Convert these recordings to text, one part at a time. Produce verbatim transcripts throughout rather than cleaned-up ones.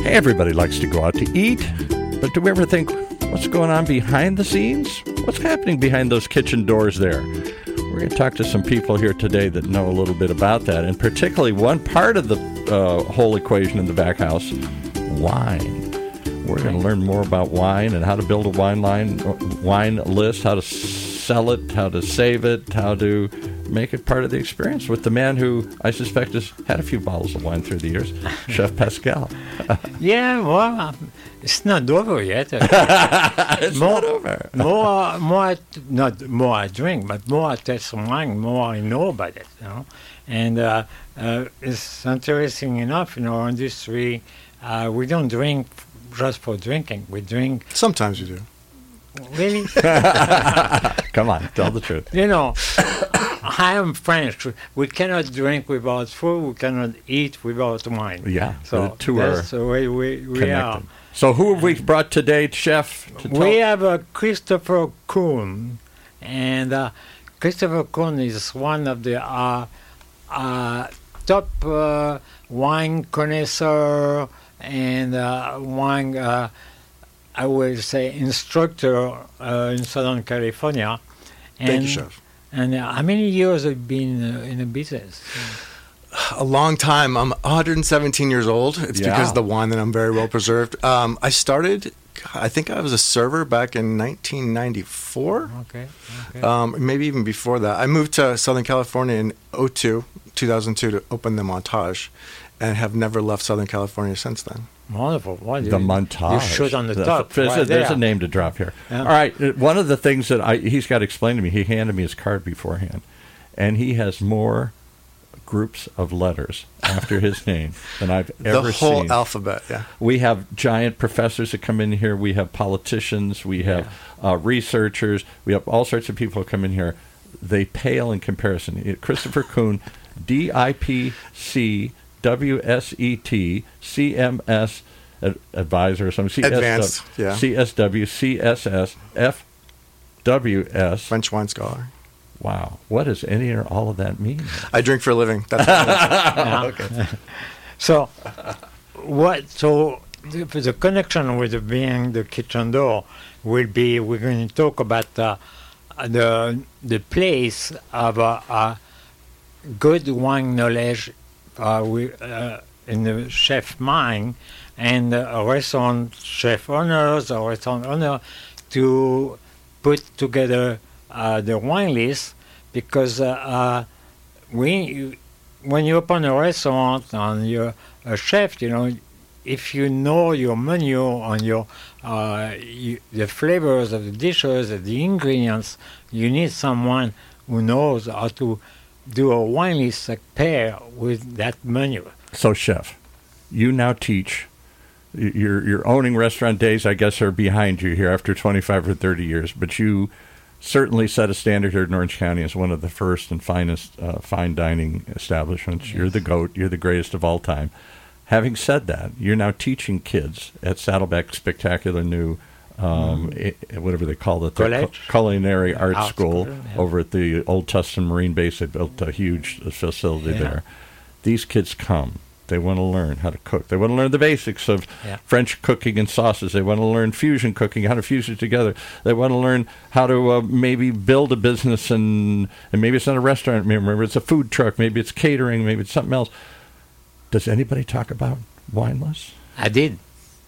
Everybody likes to go out to eat, but do we ever think, what's going on behind the scenes? What's happening behind those kitchen doors there? We're going to talk to some people here today that know a little bit about that, and particularly one part of the uh, whole equation in the back house, wine. We're going to learn more about wine and how to build a wine line, wine list, how to sell it, how to save it, how to make it part of the experience with the man who I suspect has had a few bottles of wine through the years, Chef Pascal. Yeah, well, um, it's not over yet. It's more, not over. more, more, not more I drink, but more I taste wine, more I know about it, you know. And uh, uh, it's interesting enough in our industry, uh, we don't drink just for drinking. We drink... Sometimes you do. Really? Come on, tell the truth. You know, I am French. We cannot drink without food. We cannot eat without wine. Yeah, so the two are that's the way we, we connected. are. So who have we brought today, Chef? To we have uh, Christopher Kuhn, and uh, Christopher Kuhn is one of the uh, uh, top uh, wine connoisseur and uh, wine, uh, I would say, instructor uh, in Southern California. And, Thank you, Chef. And uh, how many years have you been uh, in the business? A long time. I'm one hundred seventeen years old. It's Yeah. because of the wine that I'm very well preserved. Um, I started, I think I was a server back in nineteen ninety-four. Okay. okay. Um, maybe even before that. I moved to Southern California in oh two, two thousand two to open the Montage, and have never left Southern California since then. Wonderful. What The Montage. You shoot on the, The- top. There's, right a, there's there. a name to drop here. Yeah. All right. uh, One of the things that I he's got to explain to me, he handed me his card beforehand, and he has more groups of letters after his name than I've ever the whole seen. alphabet, yeah. We have giant professors that come in here. We have politicians. We have uh, researchers. We have all sorts of people who come in here. They pale in comparison. It- Christopher Kuhn, D I P C W S E T C M S ad- advisor or something. Advanced, yeah. C S W, C S S, F W S. French wine scholar. Wow. What does any or all of that mean? I drink for a living. That's what it is. Yeah. So, what? So the, the connection with the being the kitchen door will be. We're going to talk about uh, the the place of a, a good wine knowledge uh, we, uh, in the chef mind and a restaurant chef owners or restaurant owner to put together uh, the wine list, because uh, uh, we, when you open a restaurant and you're a chef, you know, if you know your menu on your uh, you, the flavors of the dishes, the ingredients, you need someone who knows how to do a wine list that pair with that menu. So, Chef, you now teach. Your your owning restaurant days, I guess, are behind you here after twenty-five or thirty years, but you certainly set a standard here in Orange County as one of the first and finest uh, fine dining establishments. Yes. You're the GOAT. You're the greatest of all time. Having said that, you're now teaching kids at Saddleback Spectacular New, um, mm. it, whatever they call it, the Culinary Art, Art School, school yeah. over at the Old Tustin Marine Base. They built a huge facility yeah. there. These kids come. They want to learn how to cook. They want to learn the basics of yeah. French cooking and sauces. They want to learn fusion cooking, how to fuse it together. They want to learn how to uh, maybe build a business, and, and maybe it's not a restaurant. Maybe it's a food truck. Maybe it's catering. Maybe it's something else. Does anybody talk about wine lists? I did.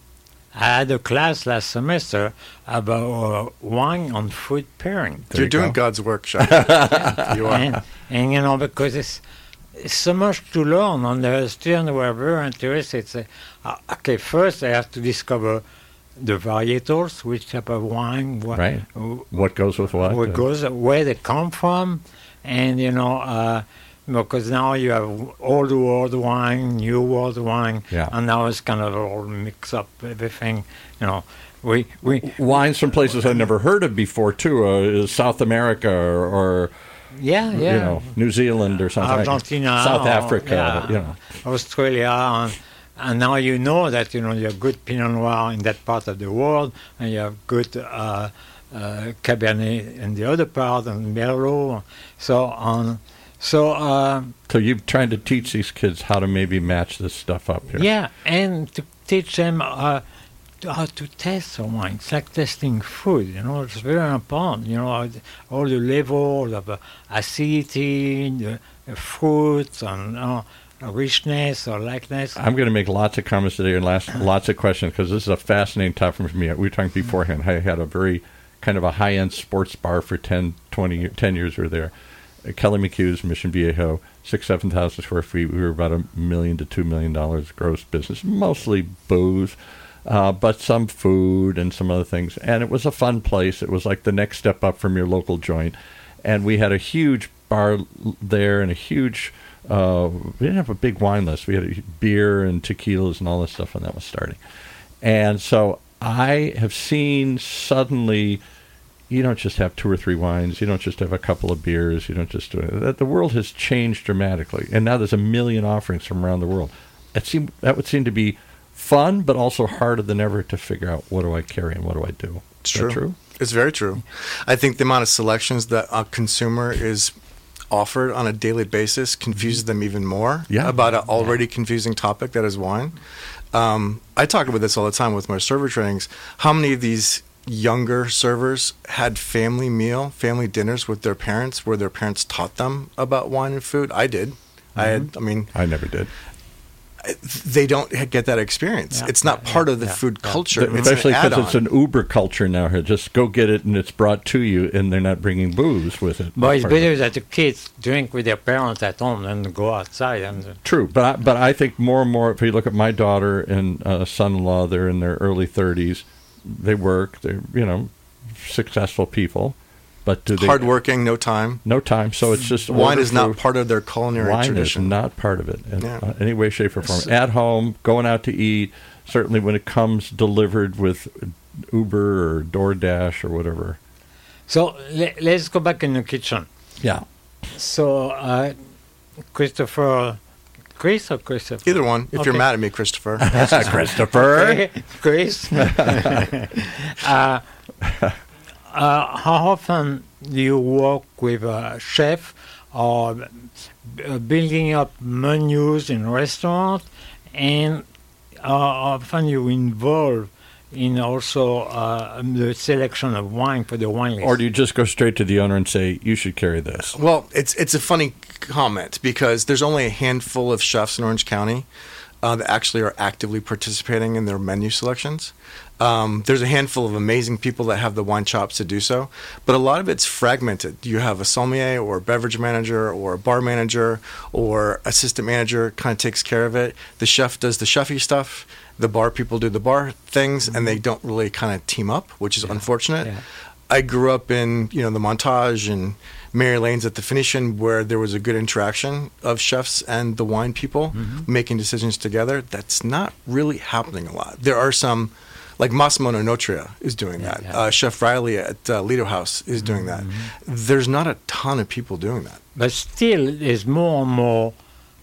I had a class last semester about uh, wine and food pairing. There You're you doing go. God's work, Chef. yeah. You are. And, and, you know, because it's, it's so much to learn, and the students were very interested. Say, uh, okay, first I have to discover the varietals, which type of wine. What, right. Uh, what goes with what? What goes, where they come from, and, you know, uh, because now you have old world wine, new world wine, yeah. and now it's kind of all mix up everything. You know, we we wines from places I've never heard of before too, uh, South America or, or yeah, yeah, you know, New Zealand or something, Argentina, like South Africa, yeah, you know, Australia, and, and now you know that you know you have good Pinot Noir in that part of the world, and you have good uh, uh, Cabernet in the other part, and Merlot. So on. So, uh, So you're trying to teach these kids how to maybe match this stuff up here. yeah, and to teach them uh, to, how to test the wine. It's like testing food, you know. It's very important, you know, all the level of uh, acidity, the, the fruits, and uh, richness or likeness. I'm going to make lots of comments today and last, lots of questions because this is a fascinating topic for me. We were talking beforehand. I had a very kind of a high-end sports bar for ten, twenty, ten years we were there. Uh, Kelly McHugh's, Mission Viejo, six, seven thousand square feet. We were about a million to two million dollars gross business, mostly booze, uh, but some food and some other things. And it was a fun place. It was like the next step up from your local joint. And we had a huge bar there and a huge... Uh, we didn't have a big wine list. We had a beer and tequilas and all this stuff when that was starting. And so I have seen suddenly, you don't just have two or three wines. You don't just have a couple of beers. You don't just do it. The world has changed dramatically. And now there's a million offerings from around the world. It seemed, that would seem to be fun, but also harder than ever to figure out what do I carry and what do I do. It's Is true. that true? It's very true. I think the amount of selections that a consumer is offered on a daily basis confuses them even more Yeah. about an already confusing topic that is wine. Um, I talk about this all the time with my server trainings. How many of these younger servers had family meal, family dinners with their parents where their parents taught them about wine and food? I did. I had, I mean, I never did. they don't get that experience. Yeah. It's not Yeah. part of the Yeah. food Yeah. culture. It's Especially an because add-on. it's an Uber culture now here. Just go get it and it's brought to you, and they're not bringing booze with it. But it's Part of it. better that the kids drink with their parents at home than go outside. And True, but I, but I think more and more. If you look at my daughter and uh, son-in-law, they're in their early thirties. They work. They're you know successful people, but do they hardworking, no time. no time? So it's just Wine order is not food. part of their culinary Wine tradition. is not part of it in Yeah. uh, any way, shape, or form. At home, going out to eat. Certainly, when it comes delivered with Uber or DoorDash or whatever. so le- let's go back in the kitchen. Yeah. So, uh, Christopher, Chris or Christopher? Either one. If Okay. you're mad at me, Christopher. Christopher. Okay, Chris. uh, uh, how often do you work with a chef or uh, building up menus in restaurants, and how often you involve in also uh, the selection of wine for the wine list? Or do you just go straight to the owner and say, you should carry this? Well, it's it's a funny comment because there's only a handful of chefs in Orange County uh, that actually are actively participating in their menu selections. Um, there's a handful of amazing people that have the wine chops to do so, but a lot of it's fragmented. You have a sommelier or a beverage manager or a bar manager or assistant manager kind of takes care of it. The chef does the chefy stuff. The bar people do the bar things, and they don't really kind of team up, which is unfortunate. Yeah. I grew up in, you know, the Montage and Mary Lane's at the Phoenician, where there was a good interaction of chefs and the wine people making decisions together. That's not really happening a lot. There are some, like Massimo Notria is doing that. yeah. Uh, Chef Riley at uh, Lido House is doing that. There's not a ton of people doing that. But still, there's more and more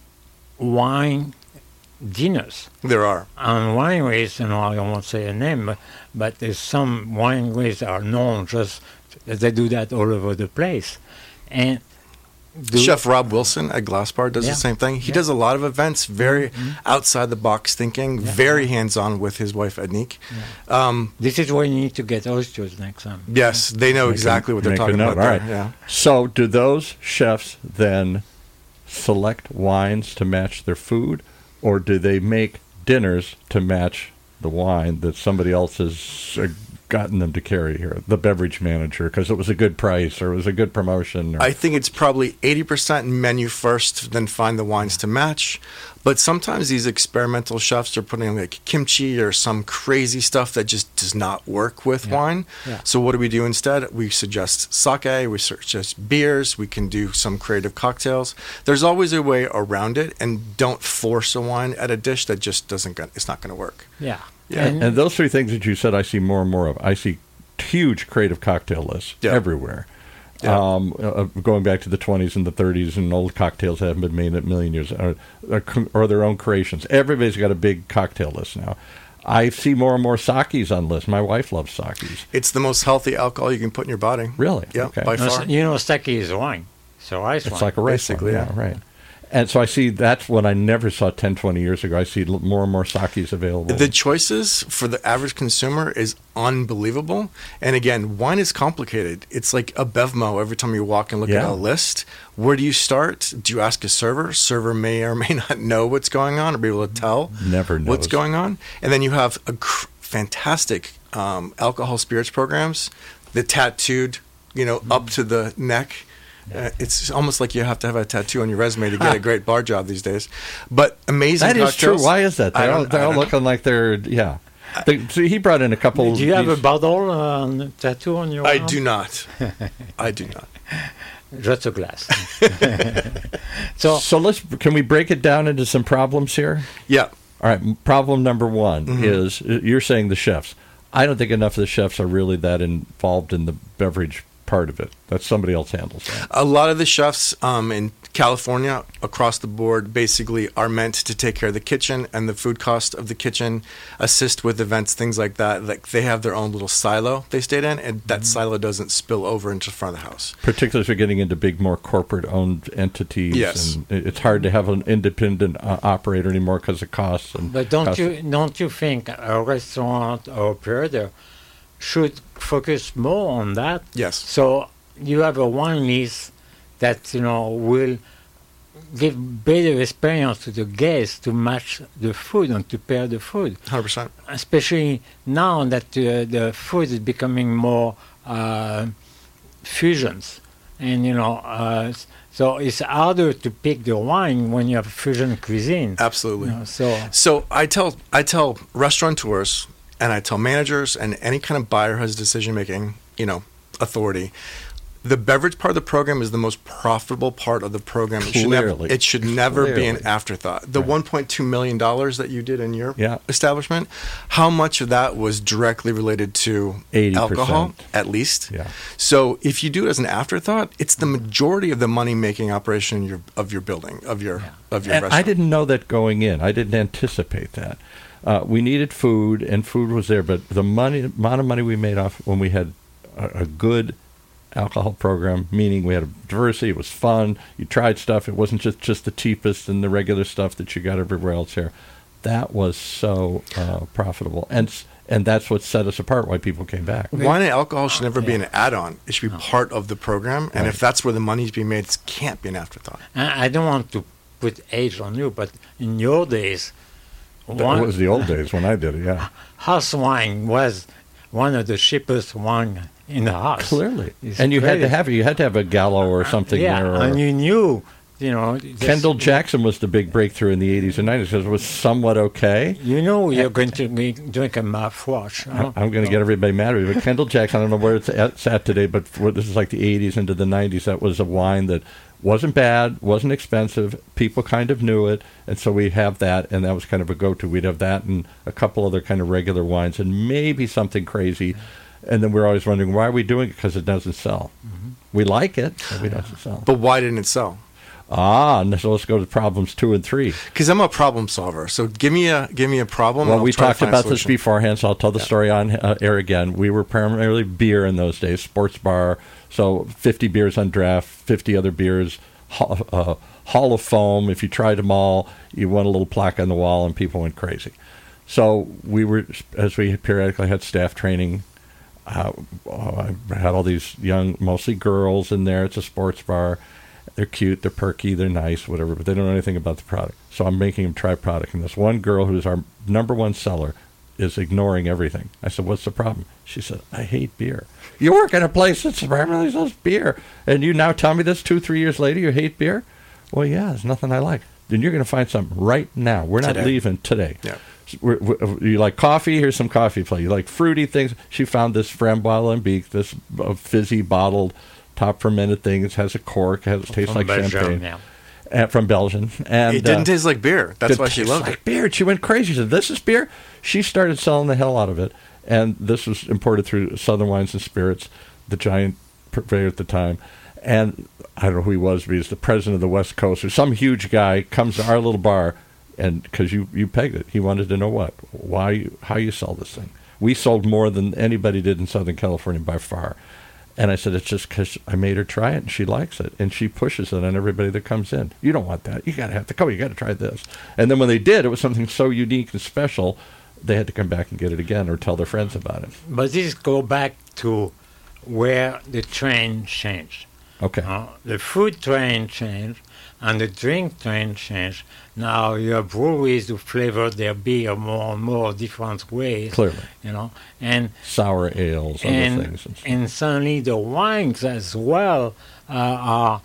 wine dinners. There are. And wineries, you know, I don't want to say a name, but, but there's some wineries that are known just, they do that all over the place. And do, Chef Rob Wilson at Glass Bar does Yeah. the same thing. He Yeah. does a lot of events, very outside the box thinking, Yeah. very hands on with his wife Ednique. Um, This is where you need to get oysters next time. yes, they know Make a- exactly what they're make a talking note. about. All there. right. Yeah. So, do those chefs then select wines to match their food, or do they make dinners to match the wine that somebody else has uh, gotten them to carry here? The beverage manager, because it was a good price or it was a good promotion. Or, I think it's probably eighty percent menu first, then find the wines to match. But sometimes these experimental chefs are putting like kimchi or some crazy stuff that just does not work with Yeah. wine. Yeah. So what do we do instead? We suggest sake, we suggest beers, we can do some creative cocktails. There's always a way around it, and don't force a wine at a dish that just doesn't go, it's not going to work. Yeah. Yeah. And, and those three things that you said, I see more and more of. I see huge creative cocktail lists Yeah. everywhere. Yeah. Um, uh, going back to the twenties and the thirties, and old cocktails that haven't been made in a million years, or, or, or their own creations. Everybody's got a big cocktail list now. I see more and more sakis on lists. My wife loves sakis. It's the most healthy alcohol you can put in your body. Really? Yeah, Okay. by no, far. you know, sake is wine. It's a rice It's wine. like a rice Basically, wine, yeah, yeah. right. And so I see that's what I never saw ten, twenty years ago. I see l- more and more sakes available. The choices for the average consumer is unbelievable. And again, wine is complicated. It's like a Bevmo every time you walk and look Yeah. at a list. Where do you start? Do you ask a server? Server may or may not know what's going on or be able to tell Never knows. what's going on. And then you have a cr- fantastic um, alcohol spirits programs, the tattooed, you know, up to the neck. Uh, it's almost like you have to have a tattoo on your resume to get a great bar job these days. But amazing That is true. cocktails. Why is that? I They're all, don't- they're I all don't know. looking like they're, yeah. They, so he brought in a couple. Do you have a these- bottle uh, tattoo on your I arm? do not. I do not. Just a glass. so, So let's, can we break it down into some problems here? Yeah. All right, m- problem number one Mm-hmm. is uh, you're saying the chefs. I don't think enough of the chefs are really that involved in the beverage part of it. That somebody else handles that. A lot of the chefs um, in California across the board basically are meant to take care of the kitchen and the food cost of the kitchen, assist with events, things like that. Like they have their own little silo they stayed in, and that silo doesn't spill over into the front of the house. Particularly if you're getting into big, more corporate-owned entities. Yes. And it- it's hard to have an independent uh, operator anymore because of costs. And but don't costs. you don't you think a restaurant or operator should focus more on that? Yes. So you have a wine list that you know will give better experience to the guests to match the food and to pair the food. one hundred percent. Especially now that uh, the food is becoming more uh, fusions, and you know, uh, s- so it's harder to pick the wine when you have fusion cuisine. Absolutely. You know, so So I tell I tell restaurateurs and I tell managers and any kind of buyer who has decision making, you know, authority. The beverage part of the program is the most profitable part of the program. It should never, Clearly. it should never be an Clearly. afterthought. The Right. one point two million dollars that you did in your Yeah. establishment, how much of that was directly related to eighty percent. alcohol, at least? Yeah. So if you do it as an afterthought, it's the majority of the money making operation in your, of your building, of your of your And restaurant. I didn't know that going in. I didn't anticipate that. Uh, we needed food, and food was there, but the money, amount of money we made off when we had a, a good alcohol program, meaning we had a diversity, it was fun, you tried stuff, it wasn't just, just the cheapest and the regular stuff that you got everywhere else here. That was so uh, profitable. And s- and that's what set us apart, why people came back. Wine and alcohol should never be an add-on. It should be part of the program. And Right. if that's where the money's being made, it can't be an afterthought. I, I don't want to put age on you, but in your days, That wine, was the old days when I did it, yeah. house wine was one of the cheapest wine in the house. Clearly. It's And you had to crazy. have it. You had to have a Gallo or something Yeah, there. Or, and you knew, you know. this- Kendall Jackson was the big breakthrough in the eighties and nineties because it was somewhat okay. You know you're going to be drink a mouthwash. Huh? I'm going to get everybody mad at me, but Kendall Jackson, I don't know where it's at, it's at today, but for, this is like the eighties into the nineties. That was a wine that wasn't bad, wasn't expensive. People kind of knew it, and so we have that, and that was kind of a go-to. We'd have that and a couple other kind of regular wines, and maybe something crazy. And then we're always wondering, why are we doing it? Because it doesn't sell. Mm-hmm. We like it, but it doesn't sell. But why didn't it sell? Ah, and so let's go to problems two and three. Because I'm a problem solver. So give me a give me a problem. Well, and I'll we try to talked find a about this solution. beforehand, so I'll tell the story on uh, air again. We were primarily beer in those days, sports bar, so fifty beers on draft, fifty other beers, ho- uh, Hall of Foam. If you tried them all, you won a little plaque on the wall, and people went crazy. So we were, as we periodically had staff training, uh, I had all these young, mostly girls in there. It's a sports bar. They're cute, they're perky, they're nice, whatever, but they don't know anything about the product. So I'm making them try product. And this one girl who's our number one seller is ignoring everything. I said, what's the problem? She said, I hate beer. You work at a place that primarily sells beer, and you now tell me this two, three years later you hate beer? Well, yeah, there's nothing I like. Then you're going to find something right now. We're not Today. leaving today. Yeah. We're, we're, you like coffee? Here's some coffee play. You like fruity things? She found this Framboise Lambic, this uh, fizzy bottled, top fermented thing. It has a cork. It has, tastes From like Belgium, champagne. yeah. Uh, from Belgium. And It didn't uh, taste like beer. That's it why she tastes loved like it. beer. She went crazy. She said, "This is beer." She started selling the hell out of it, and this was imported through Southern Wines and Spirits, the giant purveyor at the time. And I don't know who he was, but he's the president of the West Coast, or some huge guy comes to our little bar, and because you you pegged it, he wanted to know what, why, you, how you sell this thing. We sold more than anybody did in Southern California by far. And I said, it's just because I made her try it and she likes it. And she pushes it on everybody that comes in. You don't want that. You got to have to come. You got to try this. And then when they did, it was something so unique and special, they had to come back and get it again or tell their friends about it. But this go back to where the train changed. Okay. Uh, the food train changed and the drink train changed. Now you have breweries to flavor their beer more and more different ways. Clearly. You know, and sour ales, other and, things. And suddenly the wines as well uh, are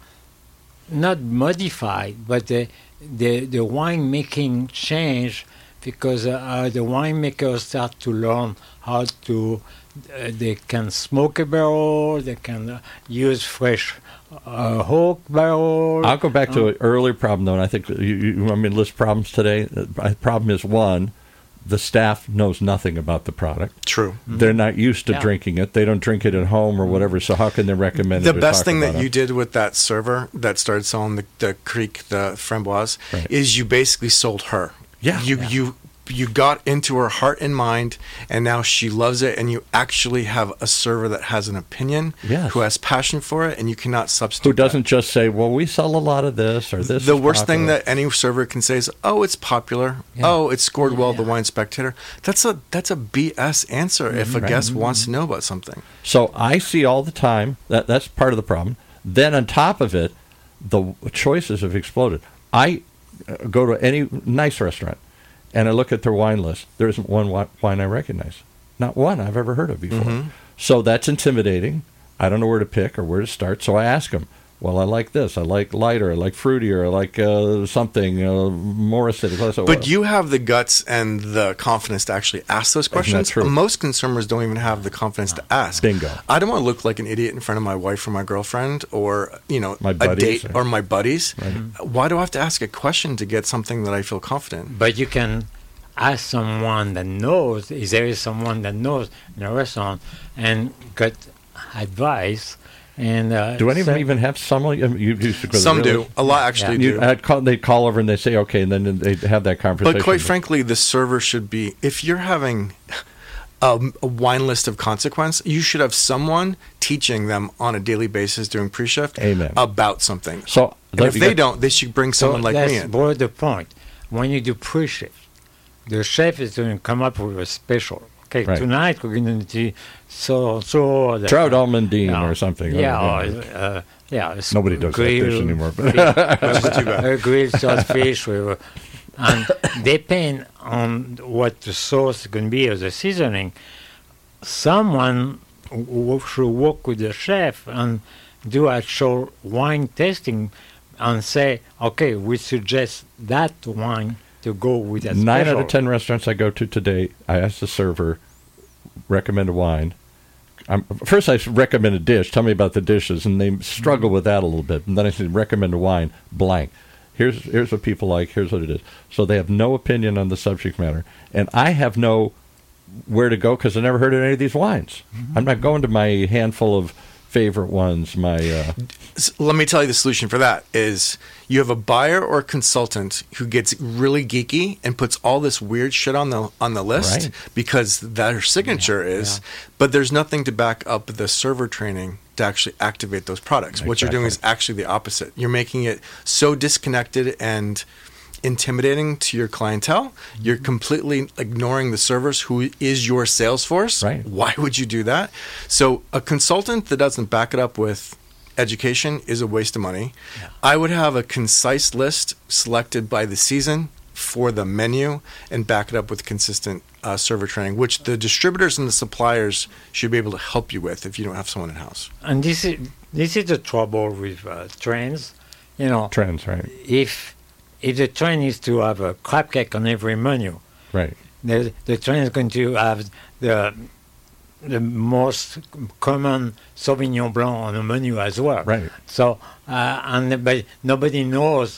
not modified, but the the, the wine making changed because uh, the winemakers start to learn how to. Uh, they can smoke a barrel. They can uh, use fresh uh, oak barrel. I'll go back to uh, an earlier problem, though, and I think you, you want me to list problems today? The problem is, one, the staff knows nothing about the product. True. Mm-hmm. They're not used to Yeah. drinking it. They don't drink it at home or whatever, so how can they recommend The it or best talk thing about that you it? did with that server that started selling the, the Creek, the Framboise, Right. is you basically sold her. Yeah. You Yeah. you you got into her heart and mind, and now she loves it, and you actually have a server that has an opinion, Yes. who has passion for it, and you cannot substitute Who doesn't that. just say, well, we sell a lot of this or this The is worst thing popular. that any server can say is, "Oh, it's popular. Yeah. Oh, it scored well at the Yeah. Wine Spectator." That's a that's a B S answer if a Right. guest wants to know about something. So I see all the time, that that's part of the problem. Then on top of it, the choices have exploded. I uh, go to any nice restaurant, and I look at their wine list. There isn't one wi- wine I recognize. Not one I've ever heard of before. Mhm. So that's intimidating. I don't know where to pick or where to start. So I ask them, well, I like this. I like lighter. I like fruitier. I like uh, something uh, more acidic. less- But you have the guts and the confidence to actually ask those questions. true? Most consumers don't even have the confidence to ask. Bingo. I don't want to look like an idiot in front of my wife or my girlfriend or, you know, My a buddies date or- or my buddies. Right. Why do I have to ask a question to get something that I feel confident? But you can ask someone that knows, if there is someone that knows in a restaurant, and get advice. And uh, Do anyone say- even have some? You you used to go to Some really- do. A lot actually You, do. I'd call, they'd call over and they say, okay, and then they have that conversation. But quite frankly, the server should be, if you're having a, a wine list of consequence, you should have someone teaching them on a daily basis during pre-shift Amen. about something. So And if you they got- don't, they should bring So someone like that's me in. more the point. When you do pre-shift, the chef is going to come up with a special. Okay, Right. tonight we're going to do so so the Trout almondine Yeah. or something. Yeah, Or, or, uh, yeah. it's Nobody does that dish grilled anymore, but- fish, a grilled salt fish, with, and depend on what the sauce is going to be or the seasoning. Someone w- should work with the chef and do actual wine tasting and say, okay, we suggest that wine to go with that Nine special. out of ten restaurants I go to today, I ask the server, recommend a wine. Um, first, I recommend a dish. Tell me about the dishes, and they struggle with that a little bit. And then I say, recommend a wine. Blank. Here's here's what people like. Here's what it is. So they have no opinion on the subject matter, and I have no where to go because I never heard of any of these wines. I'm not going to my handful of favorite ones. My uh, S- Let me tell you the solution for that is you have a buyer or consultant who gets really geeky and puts all this weird shit on the on the list Right. because their signature is, but there's nothing to back up the server training to actually activate those products. What you're doing is Exactly. actually the opposite. You're making it so disconnected and intimidating to your clientele. You're completely ignoring the servers who is your sales force. Right. Why would you do that? So a consultant that doesn't back it up with education is a waste of money. I would have a concise list selected by the season for the menu and back it up with consistent uh, server training, which the distributors and the suppliers should be able to help you with if you don't have someone in house. And this is this is the trouble with uh, trends. You know, trends, right? if if the trend is to have a crab cake on every menu, Right. the the trend is going to have the the most common Sauvignon Blanc on the menu as well. Right. So uh, and but nobody knows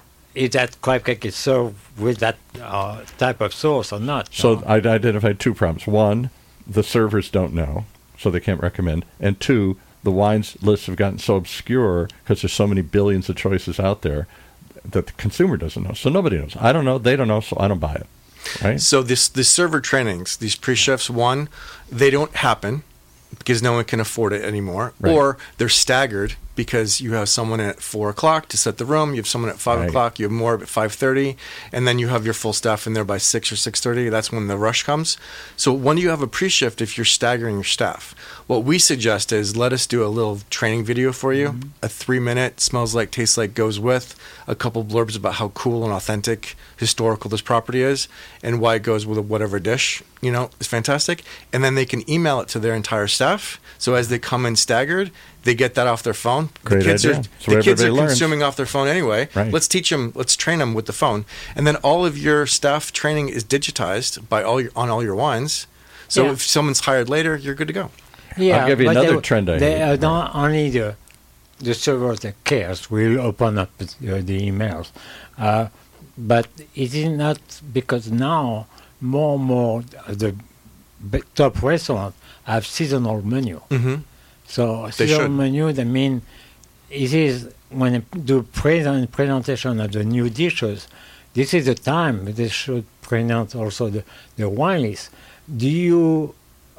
if that crab cake is served with that uh, type of sauce or not. you So know. I identified two problems. One, the servers don't know, so they can't recommend. And two, the wines lists have gotten so obscure because there's so many billions of choices out there that the consumer doesn't know. So nobody knows. I don't know. They don't know, so I don't buy it. Right? So this the server trainings, these pre-chefs, one, they don't happen because no one can afford it anymore, Right. or they're staggered because you have someone at four o'clock to set the room, you have someone at five Right. o'clock, you have more at five thirty, and then you have your full staff in there by six or six thirty. That's when the rush comes. So when you have a pre-shift, if you're staggering your staff, what we suggest is let us do a little training video for you, Mm-hmm. a three-minute smells like, tastes like, goes with a couple blurbs about how cool and authentic, historical this property is, and why it goes with whatever dish, you know, is fantastic. And then they can email it to their entire staff. So as they come in staggered, they get that off their phone. Great the kids idea. are, That's the what kids are everybody learns. consuming off their phone anyway. Right. Let's teach them, let's train them with the phone. And then all of your staff training is digitized by all your, on all your wines. So Yeah. if someone's hired later, you're good to go. Yeah, I'll give you but another they, trend I They hate. are not only the the servers that cares will open up uh, the emails, uh, but it is not because now more and more the b- top restaurants have seasonal menu. Mm-hmm. So They seasonal should. menu, that mean it is when they do present presentation of the new dishes. This is the time they should present also the, the wine list. Do you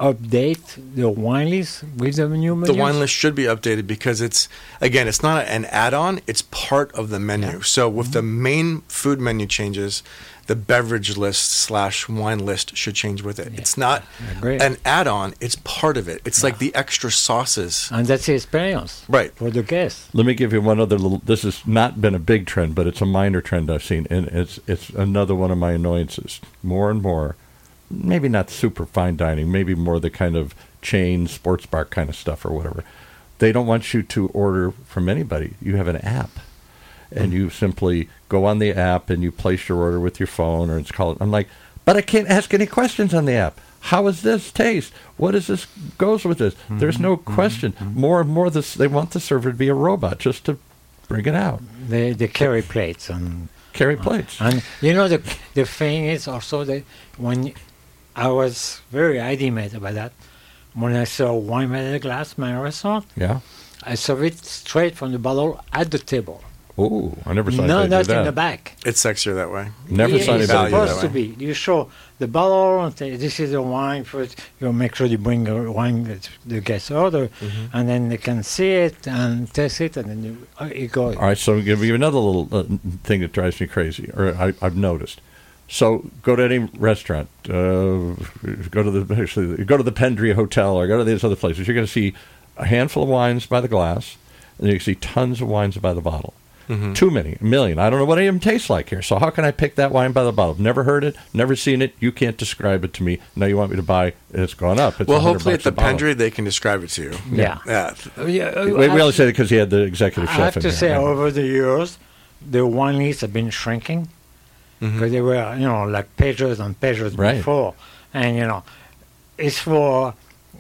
update the wine list with the new menu? The wine list should be updated because it's, again, it's not an add-on, it's part of the menu. Yeah. So with the main food menu changes, the beverage list slash wine list should change with it. Yeah. It's not I agree. an add-on, it's part of it. It's Yeah. like the extra sauces. And that's the experience Right. for the guests. Let me give you one other little. This has not been a big trend, but it's a minor trend I've seen, and it's it's another one of my annoyances. More and more, maybe not super fine dining, maybe more the kind of chain sports bar kind of stuff or whatever. They don't want you to order from anybody. You have an app, and you simply go on the app and you place your order with your phone, or it's called. I'm like, but I can't ask any questions on the app. How does this taste? What does this goes with this? There's no question. More and more, this they want the server to be a robot just to bring it out, They they carry plates and carry plates. and you know the the thing is also that when I was very adamant about that when I saw wine by the glass in my restaurant, Yeah. I serve it straight from the bottle at the table. Oh, I never saw No, anybody not do that. in the back. It's sexier that way. Never Yeah, saw it's anybody do value supposed that to way. be. You show the bottle and say, this is the wine first. You make sure you bring the wine that the guests order, Mm-hmm. and then they can see it and taste it, and then you, uh, you go. All right, so I'm going to give you another little uh, thing that drives me crazy, or I, I've noticed. So go to any restaurant, uh, go to the actually go to the Pendria Hotel, or go to these other places. You're going to see a handful of wines by the glass, and you can see tons of wines by the bottle. Mm-hmm. Too many, a million. I don't know what any of them taste like here. So how can I pick that wine by the bottle? Never heard it, never seen it. You can't describe it to me. Now you want me to buy? It's gone up. It's Well, one hundred hopefully at bucks the a bottle. Pendry, they can describe it to you. Yeah. Yeah. Uh, yeah, uh, We, we I- only say it because he had the executive I chef have in to here. say, Yeah. over the years, the wine lists have been shrinking because Mhm. they were, you know, like pages and pages Right. before, and you know, it's for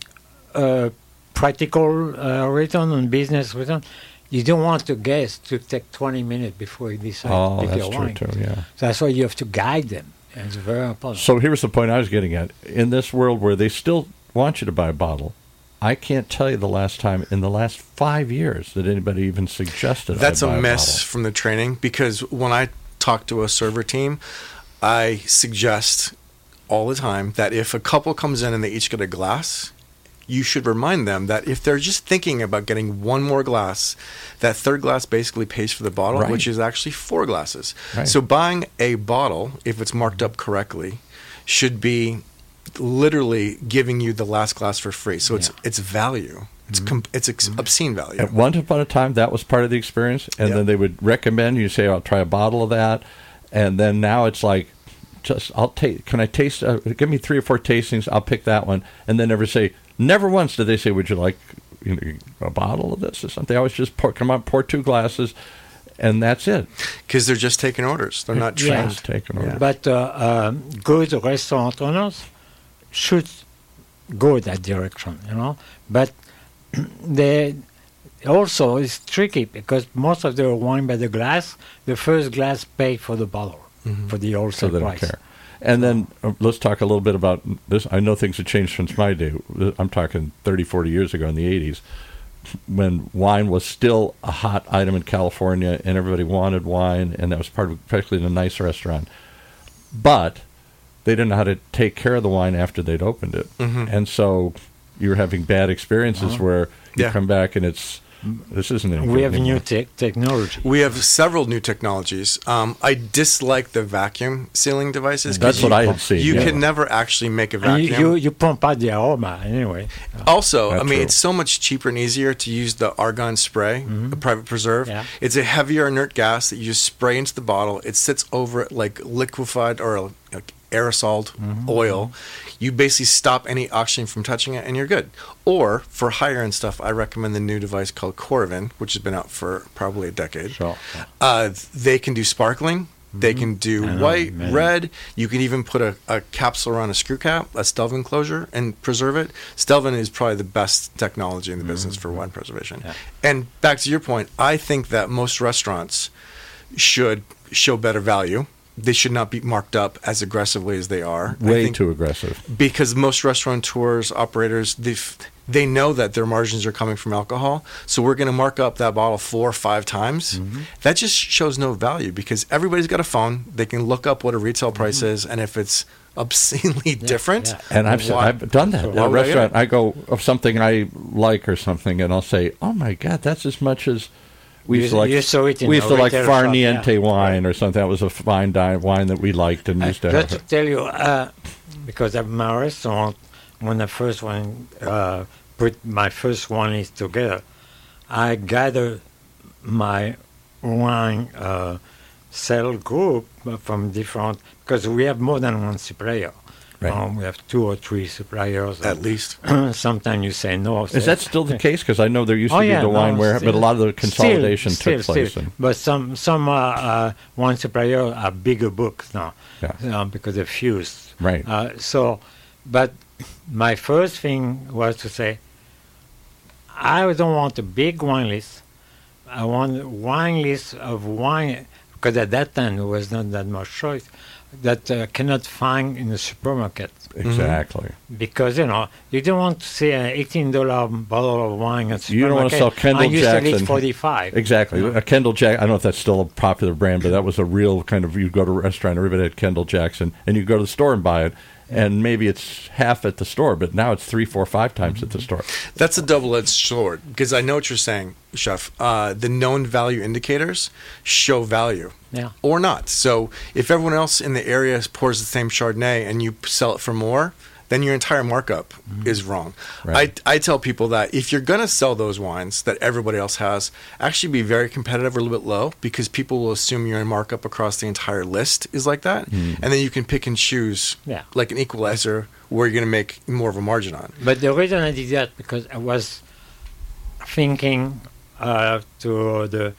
uh, practical uh, return on business return. You don't want the guest to take twenty minutes before you decide Oh, to pick that's your true wine. too. Yeah. So that's why you have to guide them. And it's very important. So here's the point I was getting at. In this world where they still want you to buy a bottle, I can't tell you the last time in the last five years that anybody even suggested That's I buy a miss bottle. from the training because when I talk to a server team, I suggest all the time that if a couple comes in and they each get a glass, you should remind them that if they're just thinking about getting one more glass, that third glass basically pays for the bottle, Right. which is actually four glasses. Right. So buying a bottle, if it's marked up correctly, should be literally giving you the last glass for free. So it's Yeah. it's value. It's com- it's ex- obscene value. At once upon a time, that was part of the experience, and Yeah. then they would recommend you say, "I'll try a bottle of that," and then now it's like, just I'll take. Can I taste? Uh, give me three or four tastings. I'll pick that one, and then never say. Never once did they say, "Would you like you know, a bottle of this or something?" I always just pour, come on, pour two glasses, and that's it. Because they're just taking orders. They're not Yeah. trained. Just take an order. But uh, um, good restaurant owners should go that direction, you know. But they also it's tricky because most of the wine by the glass, the first glass pay for the bottle Mhm. for the So wholesale they don't price. care. And then uh, let's talk a little bit about this. I know things have changed since my day. I'm talking thirty, forty years ago in the eighties, when wine was still a hot item in California and everybody wanted wine, and that was part of, especially in a nice restaurant. But they didn't know how to take care of the wine after they'd opened it. Mhm. And so you're having bad experiences Uh-huh. where you Yeah. come back and it's this isn't any We good have anymore. new te- technology. We have several new technologies. Um, I dislike the vacuum sealing devices. 'cause That's you, what I had seen. You yeah. can never actually make a And vacuum. you, you, you pump out the aroma anyway. Also, That's I mean, true. it's so much cheaper and easier to use the argon spray, the private preserve. Yeah. It's a heavier inert gas that you just spray into the bottle. It sits over it like liquefied or like aerosoled oil. You basically stop any oxygen from touching it, and you're good. Or for higher end stuff, I recommend the new device called Coravin, which has been out for probably a decade. Sure. Uh, they can do sparkling. They can do I know, white, man. red. You can even put a, a capsule around a screw cap, a Stelvin closure, and preserve it. Stelvin is probably the best technology in the business for wine preservation. Yeah. And back to your point, I think that most restaurants should show better value. They should not be marked up as aggressively as they are. I way think- too aggressive. because most restaurateurs, operators, they they know that their margins are coming from alcohol, so we're going to mark up that bottle four or five times. Mm-hmm. That just shows no value because everybody's got a phone. They can look up what a retail price is, and if it's obscenely different, yeah. And I've why- I've done that So at a why would I get restaurant. it? I go of something I like or something, and I'll say, "Oh my God, that's as much as we You- used to like." you saw it in we used a to like retail shop, Farniente yeah. wine or something. That was a fine dine wine that we liked and Uh, used to just to have. tell you, uh, because at my restaurant, when I first one uh, put my first wine list together, I gathered my wine uh, sell group from different, because we have more than one supplier. Right. Um, we have two or three suppliers. at least. Sometimes you say no. Is that still the case? Because I know there used to Oh, be yeah, the wine no, warehouse, but a still- lot of the consolidation still, took still, place. still. And, But some some uh, uh, wine suppliers are bigger books now, Yeah. um, because they're fused. Right. Uh, so, but my first thing was to say, I don't want a big wine list. I want a wine list of wine, because at that time there was not that much choice, that uh, cannot find in the supermarket. exactly. Because, you know, you don't want to see an eighteen dollars bottle of wine at You don't want to sell supermarket, Kendall and you sell Jackson. it forty-five. Exactly. A Kendall Jack. I don't know if that's still a popular brand, but that was a real kind of. You go to a restaurant, everybody had Kendall Jackson, and you go to the store and buy it, and maybe it's half at the store, but now it's three, four, five times at the store. That's a double-edged sword because I know what you're saying, Chef. Uh, the known value indicators show value. Yeah. Or not. So if everyone else in the area pours the same Chardonnay and you sell it for more, then your entire markup is wrong. Right. I, I tell people that if you're going to sell those wines that everybody else has, actually be very competitive or a little bit low because people will assume your markup across the entire list is like that. And then you can pick and choose Yeah. like an equalizer where you're going to make more of a margin on. But the reason I did that, because I was thinking uh, to the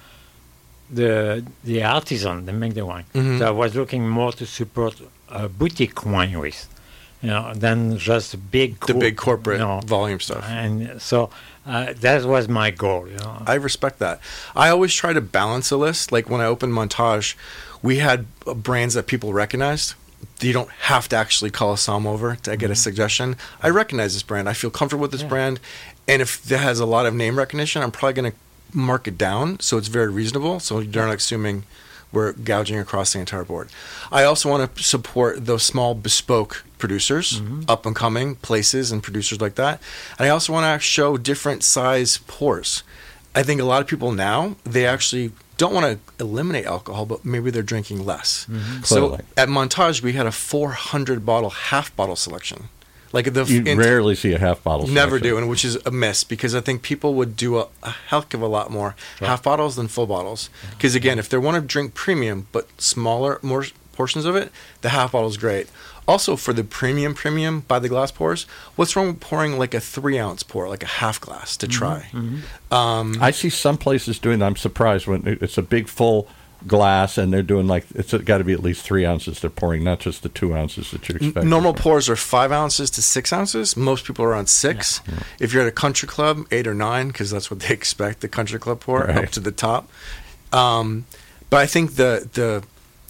the the artisan that make the wine. Mhm. So I was looking more to support a boutique wineries, you know, than just big The co- big corporate you know. volume stuff. And so uh, that was my goal, you know. I respect that. I always try to balance a list. Like when I opened Montage, we had uh, brands that people recognized. You don't have to actually call a Somm over to get a suggestion. I recognize this brand. I feel comfortable with this Yeah. brand. And if that has a lot of name recognition, I'm probably going to mark it down so it's very reasonable. So you're not assuming we're gouging across the entire board. I also want to support those small bespoke producers, up and coming places and producers like that. And I also want to show different size pours. I think a lot of people now, they actually don't want to eliminate alcohol, but maybe they're drinking less. So Clearly. at Montage, we had a four hundred bottle half bottle selection. Like the You in- rarely see a half bottle. Never selection. do, and which is a miss because I think people would do a, a heck of a lot more half bottles than full bottles. Because again, if they want to drink premium but smaller, more portions of it, the half bottle is great. Also, for the premium, premium by the glass pours, what's wrong with pouring like a three ounce pour, like a half glass to try? Um, I see some places doing that. I'm surprised when it- it's a big full glass and they're doing like it's got to be at least three ounces they're pouring, not just the two ounces that you N- expect. Normal pours are five ounces to six ounces. Most people are on six. If you're at a country club, eight or nine, because that's what they expect, the country club pour, Right. up to the top. Um, but I think the the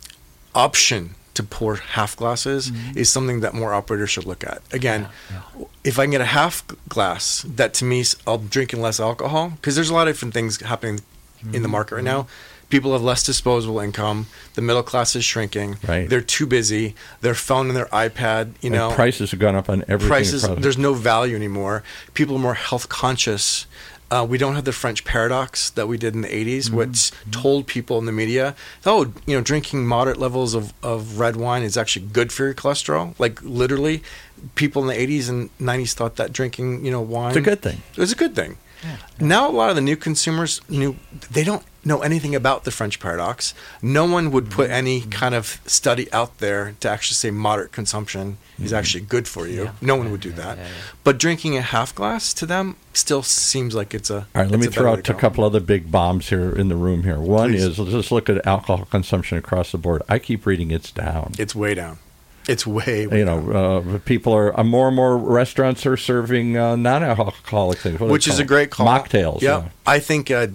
option to pour half glasses is something that more operators should look at. Again, if I can get a half g- glass, that to me, s- I'm drinking less alcohol, because there's a lot of different things happening in the market right now. People have less disposable income. The middle class is shrinking. Right. They're too busy. Their phone and their iPad, you And know. prices have gone up on everything. Prices, across- there's no value anymore. People are more health conscious. Uh, we don't have the French paradox that we did in the eighties, Mm-hmm. which told people in the media, oh, you know, drinking moderate levels of, of red wine is actually good for your cholesterol. Like, literally, people in the eighties and nineties thought that drinking, you know, wine... It's a good thing. It was a good thing. Now a lot of the new consumers, new, they don't know anything about the French paradox. No one would put any kind of study out there to actually say moderate consumption is actually good for you. Yeah. No one would do that. Yeah, yeah. But drinking a half glass to them still seems like it's a. All right, let it's me a throw better out way a to go. couple other big bombs here in the room here. One Please. is, let's just look at alcohol consumption across the board. I keep reading it's down. It's way down. It's way, way You know, uh, people are, uh, more and more restaurants are serving uh, non-alcoholic things. What do they which is call a it? great call. Mocktails. Yeah, uh, I think uh,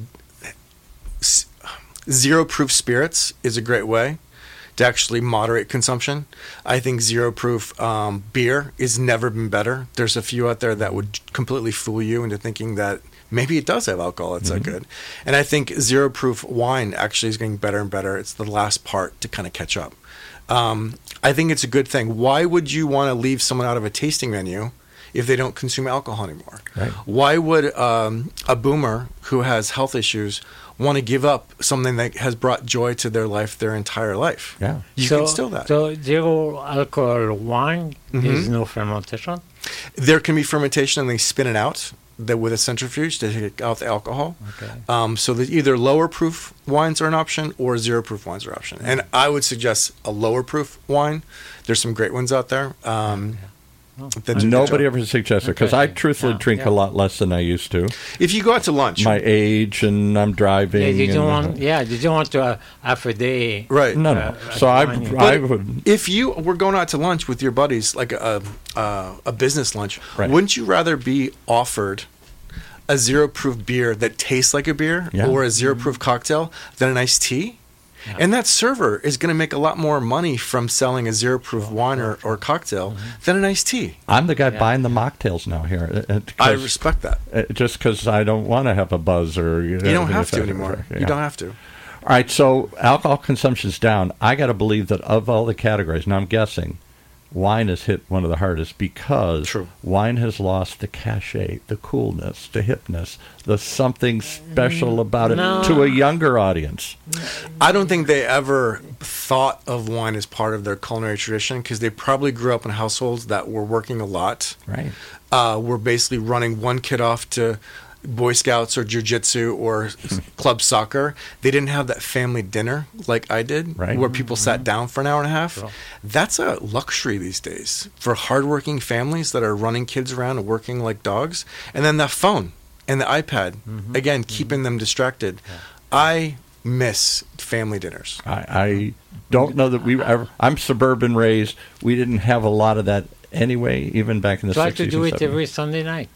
s- zero proof spirits is a great way to actually moderate consumption. I think zero proof um, beer has never been better. There's a few out there that would completely fool you into thinking that maybe it does have alcohol. It's that good. And I think zero proof wine actually is getting better and better. It's the last part to kind of catch up. Um, I think it's a good thing. Why would you want to leave someone out of a tasting menu if they don't consume alcohol anymore? Right. Why would um, a boomer who has health issues want to give up something that has brought joy to their life their entire life? Yeah. You so, can still that. So zero alcohol wine Mhm. is no fermentation. There can be fermentation and they spin it out the, with a centrifuge to take out the alcohol. Okay. Um, so that either lower proof wines are an option or zero proof wines are an option. And I would suggest a lower proof wine. The's some great ones out there. Um, Oh, that do a good Nobody job. ever suggested, because I Okay. truthfully Yeah, drink yeah. a lot less than I used to. If you go out to lunch, My age and I'm driving. Yeah, you don't and- want. Yeah, you don't want to uh, have a day. right? No, no. Uh, so I, wine, yeah. I But would. if you were going out to lunch with your buddies, like a a, a business lunch, Right. wouldn't you rather be offered a zero proof beer that tastes like a beer Yeah. or a zero proof cocktail than an iced tea? And that server is going to make a lot more money from selling a zero proof wine or, or cocktail than an iced tea. I'm the guy Yeah. buying the mocktails now here. uh, uh, I 'cause- respect that. uh, just because I don't want to have a buzz or you, know, You don't have to anything. anymore. Yeah. You don't have to. All right, so alcohol consumption's down. I got to believe that of all the categories, now I'm guessing, wine has hit one of the hardest because True. wine has lost the cachet, the coolness, the hipness, the something special about it No. to a younger audience. I don't think they ever thought of wine as part of their culinary tradition because they probably grew up in households that were working a lot. Right. Uh, were basically running one kid off to Boy Scouts or jiu-jitsu or club soccer. They didn't have that family dinner like I did, Right. where people sat down for an hour and a half. Sure. That's a luxury these days for hardworking families that are running kids around and working like dogs. And then the phone and the iPad, again, keeping them distracted. I miss family dinners. I, I don't know that we ever. I'm suburban raised. We didn't have a lot of that anyway, even back in the Try sixties. to do and it every Sunday night.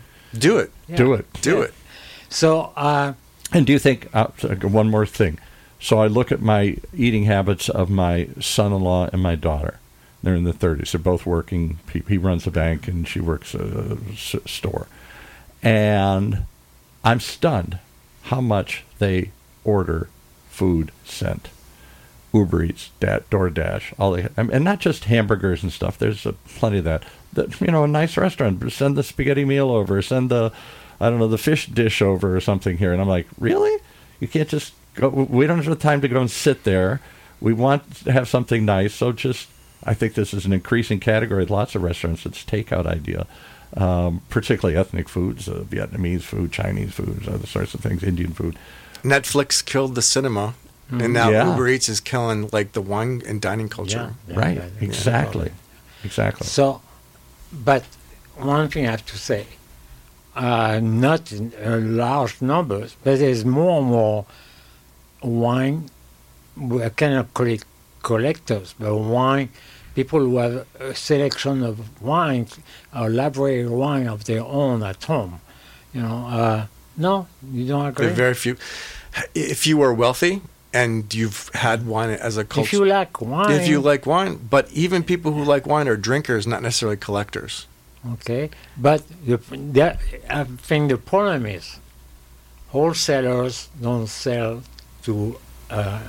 Do it. Yeah. Do it. Do Yeah. it. So, uh, And do you think, uh, one more thing. So I look at my eating habits of my son-in-law and my daughter. They're in the thirties. They're both working. He, he runs a bank and she works a, s- store. And I'm stunned how much they order food sent. Uber Eats, da- DoorDash, all the, and not just hamburgers and stuff. There's uh, plenty of that. That, you know, a nice restaurant. Send the spaghetti meal over. Send the, I don't know, the fish dish over or something here. And I'm like, really? You can't just go. We don't have the time to go and sit there. We want to have something nice. So just, I think this is an increasing category. Lots of restaurants. It's takeout idea, um, particularly ethnic foods, uh, Vietnamese food, Chinese foods, other sorts of things, Indian food. Netflix killed the cinema, and now Yeah. Uber Eats is killing like the wine and dining culture. yeah, right. yeah, yeah. Exactly. Exactly. So, but one thing I have to say, uh, not in uh, large numbers, but there's more and more wine. I cannot call it collectors, but wine people who have a selection of wines, a library of wine of their own at home. You know, uh, no, you don't agree. There are very few. If you are wealthy and you've had wine as a culture, if you like wine, if you like wine, but even people who like wine are drinkers, not necessarily collectors. okay, but the, the, I think the problem is wholesalers don't sell to uh,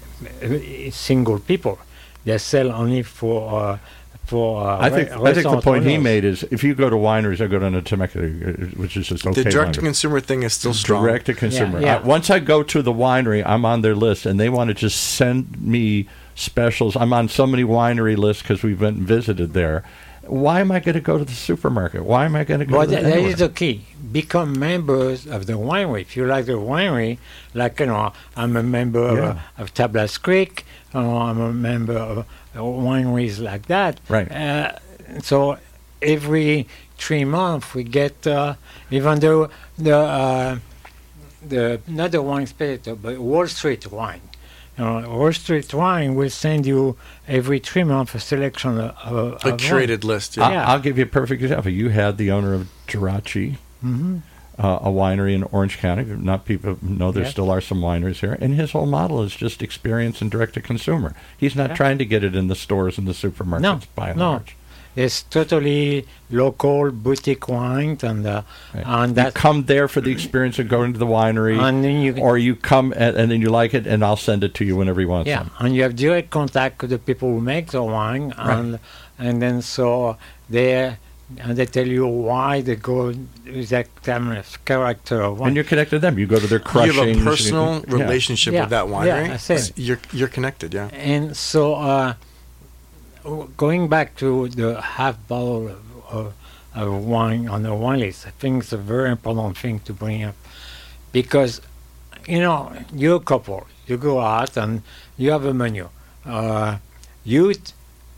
single people. They sell only for uh, for. Uh, I think re- I think the point he owners. made is if you go to wineries, I go down to Temecula, which is just okay. The direct to winery. consumer thing is still strong. Direct to consumer. Yeah, yeah. I- once I go to the winery, I'm on their list, and they want to just send me specials. I'm on so many winery lists because we've been visited there. Why am I going to go to the supermarket? Why am I going to go But to the that, that anywhere? is the key. Become members of the winery. If you like the winery, like, you know, I'm a member Yeah. of, of Tablas Creek, uh, I'm a member of uh, wineries like that. Right. Uh, so every three months we get, uh, even though the, uh, the, not the wine spectator, but Wall Street wine. Uh, Wall Street Wine will send you every three months a selection of, of, A of wine. curated list. I- Yeah. yeah. I'll give you a perfect example. You had the owner of Jirachi, Mhm. uh, a winery in Orange County. Not people know there Yes. still are some wineries here, and his whole model is just experience and direct to consumer. He's not Yeah. trying to get it in the stores and the supermarkets No, by and no. large. It's totally local boutique wines, and uh, Right. and You that come there for the experience of going to the winery, and then you can, or you come and, and then you like it, and I'll send it to you whenever you want yeah, some. and you have direct contact with the people who make the wine, and and then so they and they tell you why they go with that kind of character of wine. And you're connected to them. You go to their crushing. You have a personal Yeah. relationship Yeah. with that Yeah, winery. I see. You're you're connected. Yeah. And so, uh, w- going back to the half bottle of, of, of wine on the wine list, I think it's a very important thing to bring up because, you know, you're a couple, you go out and you have a menu. Uh, you, t-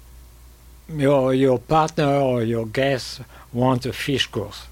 your your partner or your guest want a fish course.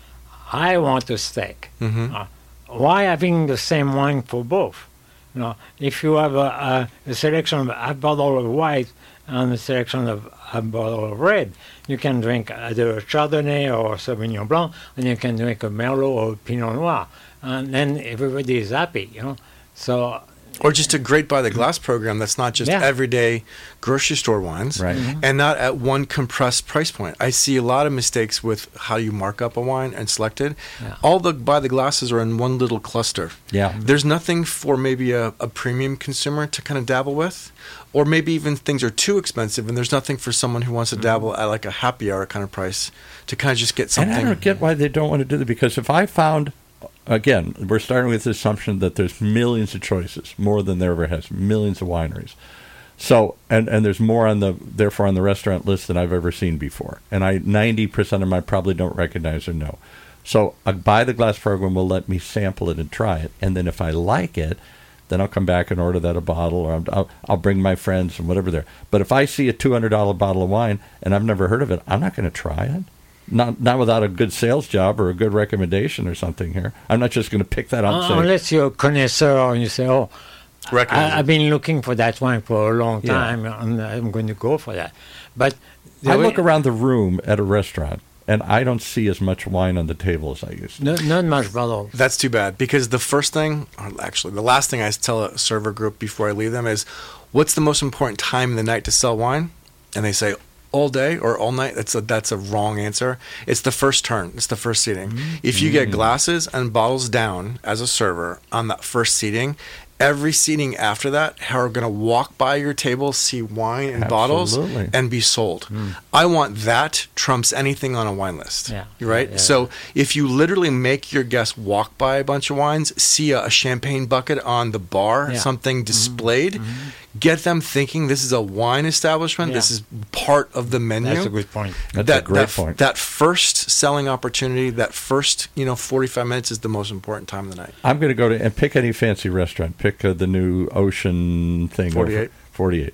I want a steak. Mm-hmm. Uh, why having the same wine for both? You know, if you have a, a, a selection of a bottle of white and a selection of a bottle of red, you can drink either a Chardonnay or a Sauvignon Blanc, and you can drink a Merlot or a Pinot Noir, and then everybody is happy. You know, so Or just a great by the glass program that's not just Yeah. everyday grocery store wines, Right. and not at one compressed price point. I see a lot of mistakes with how you mark up a wine and select it. Yeah. All the by the glasses are in one little cluster. Yeah. There's nothing for maybe a, a premium consumer to kind of dabble with, or maybe even things are too expensive, and there's nothing for someone who wants to dabble at like a happy hour kind of price to kind of just get something. And I don't get why they don't want to do that, because if I found, again, we're starting with the assumption that there's millions of choices, more than there ever has, millions of wineries. So, and, and there's more on the, therefore on the restaurant list than I've ever seen before. And I, ninety percent of them I probably don't recognize or know. So a buy the glass program will let me sample it and try it. And then if I like it, then I'll come back and order that a bottle, or I'll, I'll, I'll bring my friends and whatever there. But if I see a two hundred dollars bottle of wine and I've never heard of it, I'm not going to try it. Not not without a good sales job or a good recommendation or something here. I'm not just going to pick that up and uh, say, unless you're a connoisseur and you say, "Oh, Recognize I, it. I've been looking for that wine for a long Yeah. time, and I'm going to go for that." But the I way- look around the room at a restaurant, and I don't see as much wine on the table as I used to. no, not much bottles. That's too bad, because the first thing, or actually the last thing I tell a server group before I leave them is, what's the most important time in the night to sell wine? And they say, all day or all night. That's a, that's a wrong answer. It's the first turn. It's the first seating. If you get glasses and bottles down as a server on that first seating, every seating after that are going to walk by your table, see wine and bottles, Absolutely. and be sold. I want that trumps anything on a wine list. Yeah. Right? Yeah. So if you literally make your guests walk by a bunch of wines, see a, a champagne bucket on the bar, Yeah. something displayed, get them thinking this is a wine establishment. This Yeah. is part of the menu. That's a good point. That's that, a great that, point. That first selling opportunity, that first, you know, forty-five minutes is the most important time of the night. I'm going to go to and pick any fancy restaurant. Pick uh, the new Ocean thing. over- forty-eight. forty-eight.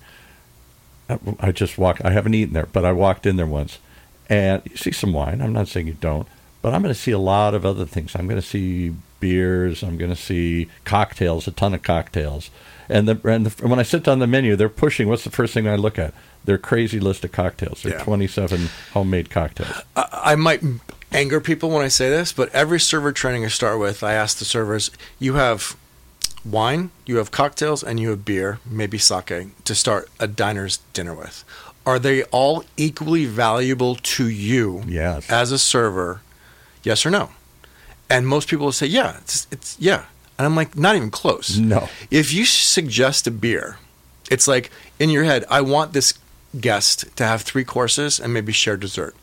I, I just walked. I haven't eaten there, but I walked in there once, and you see some wine. I'm not saying you don't, but I'm going to see a lot of other things. I'm going to see beers. I'm going to see cocktails, a ton of cocktails. And the and the, when I sit down the menu, they're pushing. What's the first thing I look at? Their crazy list of cocktails. Their Yeah. twenty-seven homemade cocktails. I, I might anger people when I say this, but every server training I start with, I ask the servers, you have wine, you have cocktails, and you have beer, maybe sake, to start a diner's dinner with. Are they all equally valuable to you Yes. as a server? Yes or no? And most people will say, yeah, it's, it's yeah. And I'm like, not even close. No. If you suggest a beer, it's like in your head, I want this guest to have three courses and maybe share dessert.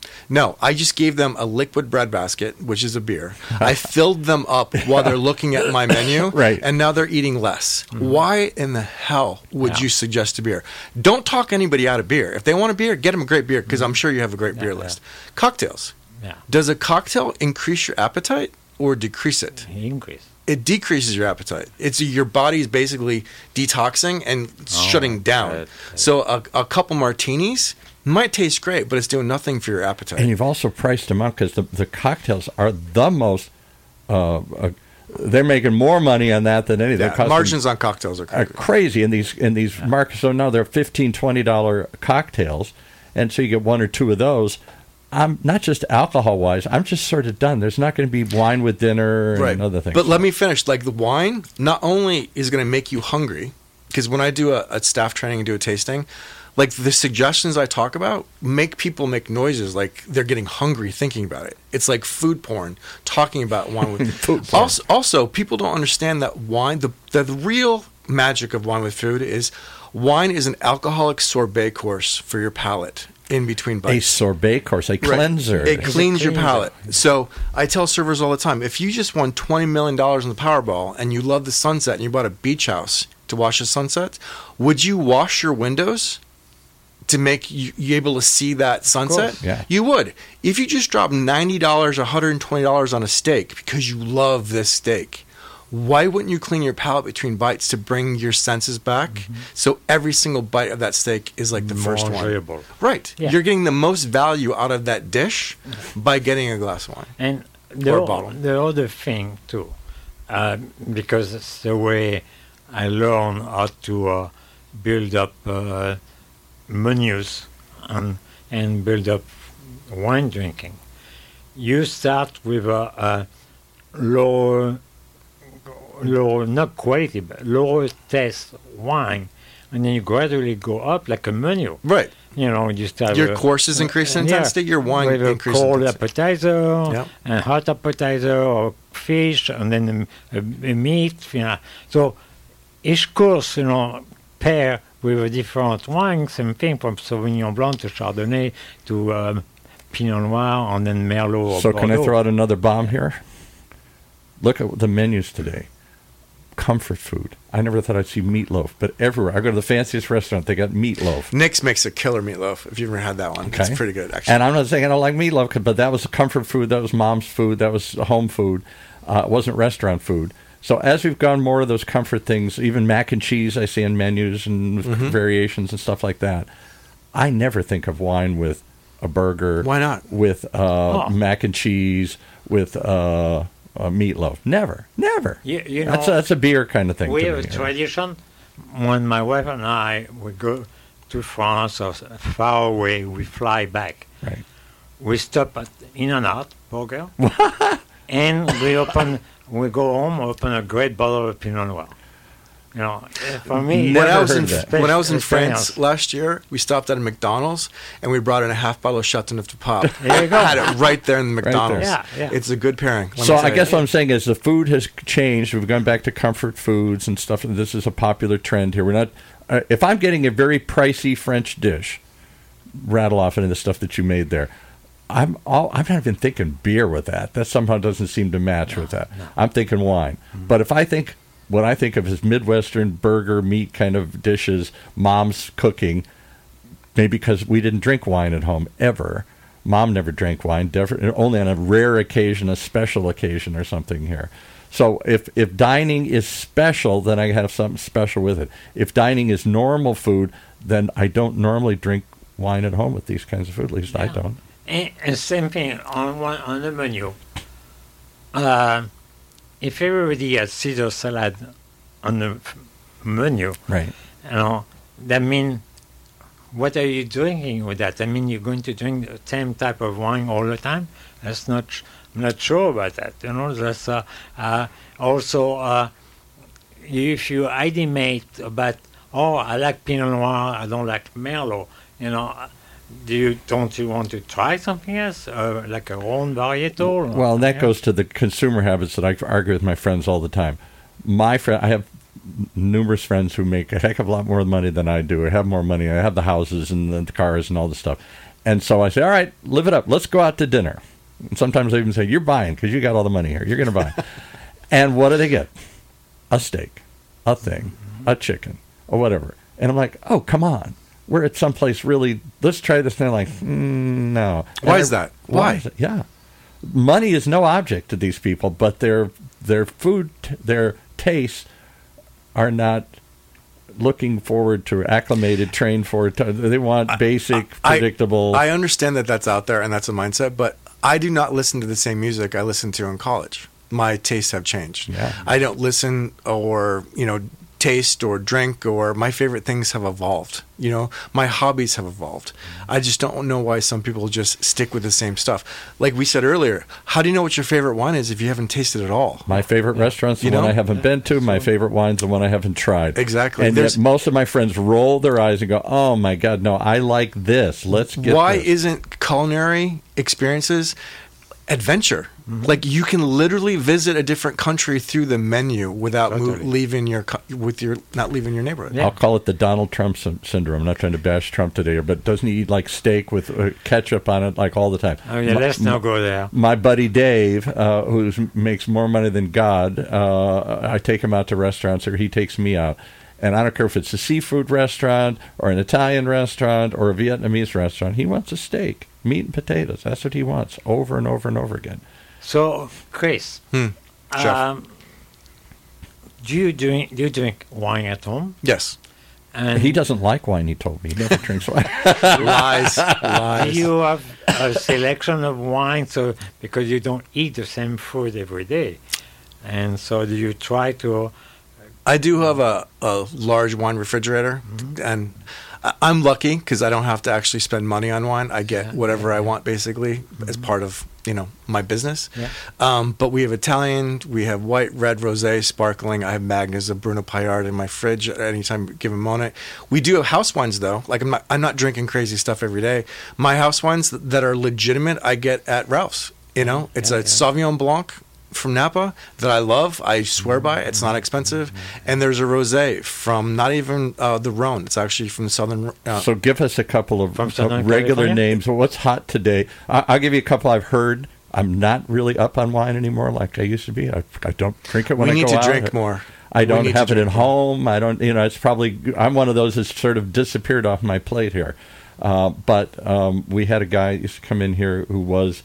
No, I just gave them a liquid bread basket, which is a beer. I filled them up while they're looking at my menu, right. and now they're eating less. Mm-hmm. Why in the hell would yeah. you suggest a beer? Don't talk anybody out of beer. If they want a beer, get them a great beer, because mm-hmm. I'm sure you have a great yeah, beer yeah. list. Cocktails. Yeah. Does a cocktail increase your appetite or decrease it? Increase. It decreases your appetite. It's your body's basically detoxing and oh, shutting down. Right, right. So a, a couple martinis might taste great, but it's doing nothing for your appetite. And you've also priced them out because the, the cocktails are the most. Uh, uh, they're making more money on that than anything. Yeah, margins on cocktails are crazy. Are crazy in these in these yeah. markets. So now they're fifteen, twenty dollar cocktails, and so you get one or two of those. I'm not just alcohol wise. I'm just sort of done. There's not going to be wine with dinner and right. other things. But let me finish. Like the wine, not only is going to make you hungry, because when I do a, a staff training and do a tasting. Like the suggestions I talk about make people make noises like they're getting hungry thinking about it. It's like food porn, talking about wine with food porn. Also, also, people don't understand that wine, the, the the real magic of wine with food is wine is an alcoholic sorbet course for your palate in between bites. A sorbet course, a cleanser. Right. It cleans your palate. So I tell servers all the time, if you just won twenty million dollars in the Powerball and you love the sunset and you bought a beach house to watch the sunset, would you wash your windows to make you, you able to see that sunset? Yeah. You would. If you just drop ninety dollars, one hundred twenty dollars on a steak because you love this steak, why wouldn't you clean your palate between bites to bring your senses back? Mm-hmm. So every single bite of that steak is like the More first enjoyable. one. Right. Yeah. You're getting the most value out of that dish by getting a glass of wine. And the, or a bottle. The other thing, too, uh, because it's the way I learn how to uh, build up uh, menus and, and build up wine drinking. You start with a, a lower, lower, not quality, but lower taste wine, and then you gradually go up like a menu. Right. You know, you start your with, courses increase in uh, intensity, yeah, your wine with increases a cold intensity. appetizer, Yep. and hot appetizer, or fish, and then a, a, a meat. You know. So each course, you know, pair with a different wine, same thing from Sauvignon Blanc to Chardonnay to um, Pinot Noir and then Merlot or So Bordeaux. can I throw out another bomb here? Look at the menus today. Comfort food. I never thought I'd see meatloaf, but everywhere. I go to the fanciest restaurant, they got meatloaf. Nick's makes a killer meatloaf, if you've ever had that one. Okay. It's pretty good, actually. And I'm not saying I don't like meatloaf, but that was a comfort food, that was mom's food, that was home food. Uh, it wasn't restaurant food. So as we've gone more of those comfort things, even mac and cheese I see in menus and mm-hmm. variations and stuff like that, I never think of wine with a burger. Why not? With uh, oh. mac and cheese, with uh, uh, meatloaf. Never. Never. You, you know, that's, a, that's a beer kind of thing. We to have me, a tradition. When my wife and I would go to France or far away, we fly back. Right. We stop at In-N-Out Burger, and we open... We go home, open a great bottle of Pinot Noir. You know, for me, when I was in special, when I was in France else. last year, we stopped at a McDonald's and we brought in a half bottle of Chateauneuf du Pape. There you go. Had it right there in the McDonald's. Right yeah, yeah. It's a good pairing. So I guess what I'm saying is the food has changed. We've gone back to comfort foods and stuff. And this is a popular trend here. We're not. Uh, if I'm getting a very pricey French dish, rattle off any of the stuff that you made there. I'm all, I'm not even thinking beer with that. That somehow doesn't seem to match no, with that. No. I'm thinking wine. Mm-hmm. But if I think what I think of as Midwestern burger meat kind of dishes, mom's cooking, maybe because we didn't drink wine at home ever. Mom never drank wine, never, only on a rare occasion, a special occasion or something here. So if, if dining is special, then I have something special with it. If dining is normal food, then I don't normally drink wine at home with these kinds of food. At least yeah. I don't. And, and same thing on one, on the menu. Uh, if everybody has Caesar salad on the f- menu, right? You know, that means what are you drinking with that? I mean, you're going to drink the same type of wine all the time? That's not. I'm not sure about that. You know, that's uh, uh, also uh, if you estimate about oh, I like Pinot Noir, I don't like Merlot. You know. do you don't you want to try something else, uh, like a own varietal? Well, that Yeah. goes to the consumer habits that I argue with my friends all the time. My friend, I have numerous friends who make a heck of a lot more money than I do. I have more money. I have the houses and the cars and all this stuff. And so I say, all right, live it up. Let's go out to dinner. And sometimes I even say, you're buying because you got all the money here. You're going to buy. And what do they get? A steak, a thing, a chicken, or whatever. And I'm like, oh, come on. We're at someplace really, let's try this. And they're like, mm, no. Why And is that? Why? Why? is it? Yeah. Money is no object to these people, but their their food, their tastes are not looking forward to acclimated, trained for. They want basic, I- predictable. I understand that that's out there and that's a mindset, but I do not listen to the same music I listened to in college. My tastes have changed. Yeah. I don't listen or, you know, taste or drink, or my favorite things have evolved. You know, my hobbies have evolved. I just don't know why some people just stick with the same stuff. Like we said earlier, how do you know what your favorite wine is if you haven't tasted it all? My favorite restaurant's the You one know? I haven't been to. My favorite wine's the one I haven't tried. Exactly. And There's- yet most of my friends roll their eyes and go, oh, my God, no, I like this. Let's get Why this. isn't culinary experiences adventure? Like you can literally visit a different country through the menu without mo- Totally. leaving your co- with your not leaving your neighborhood. Yeah. I'll call it the Donald Trump sy- syndrome. I'm not trying to bash Trump today, but doesn't he eat like steak with uh, ketchup on it like all the time? Oh, yeah, My- let's not go there. My buddy Dave, uh, who makes more money than God, uh, I take him out to restaurants, or he takes me out. And I don't care if it's a seafood restaurant or an Italian restaurant or a Vietnamese restaurant. He wants a steak, meat and potatoes. That's what he wants over and over and over again. So, Chris, Hmm. Chef. um, do you drink do you drink wine at home? Yes. And He doesn't like wine, he told me. He never drinks wine. Lies. do Lies. you have a selection of wine? So because you don't eat the same food every day, and so do you try to? I do have a, a large wine refrigerator, and I- I'm lucky because I don't have to actually spend money on wine. I get Yeah, whatever yeah, I yeah. want basically as part of you know my business. Yeah. Um, but we have Italian, we have white, red, rosé, sparkling. I have Magnus of Bruno Paillard in my fridge at any time given moment. We do have house wines though. Like I'm not, I'm not drinking crazy stuff every day. My house wines that are legitimate, I get at Ralph's. You know, it's Yeah, a yeah. Sauvignon Blanc from Napa that I love. I swear by. It's not expensive. And there's a rosé from not even uh, the Rhone. It's actually from southern. Uh, So give us a couple of From of Southern regular California? names. What's hot today? I, I'll give you a couple I've heard. I'm not really up on wine anymore like I used to be. I, I don't drink it when we I need go to out. drink more. I We don't need to have it at drink more. home. I don't, you know, it's probably, I'm one of those that's sort of disappeared off my plate here. Uh, but um, we had a guy used to come in here who was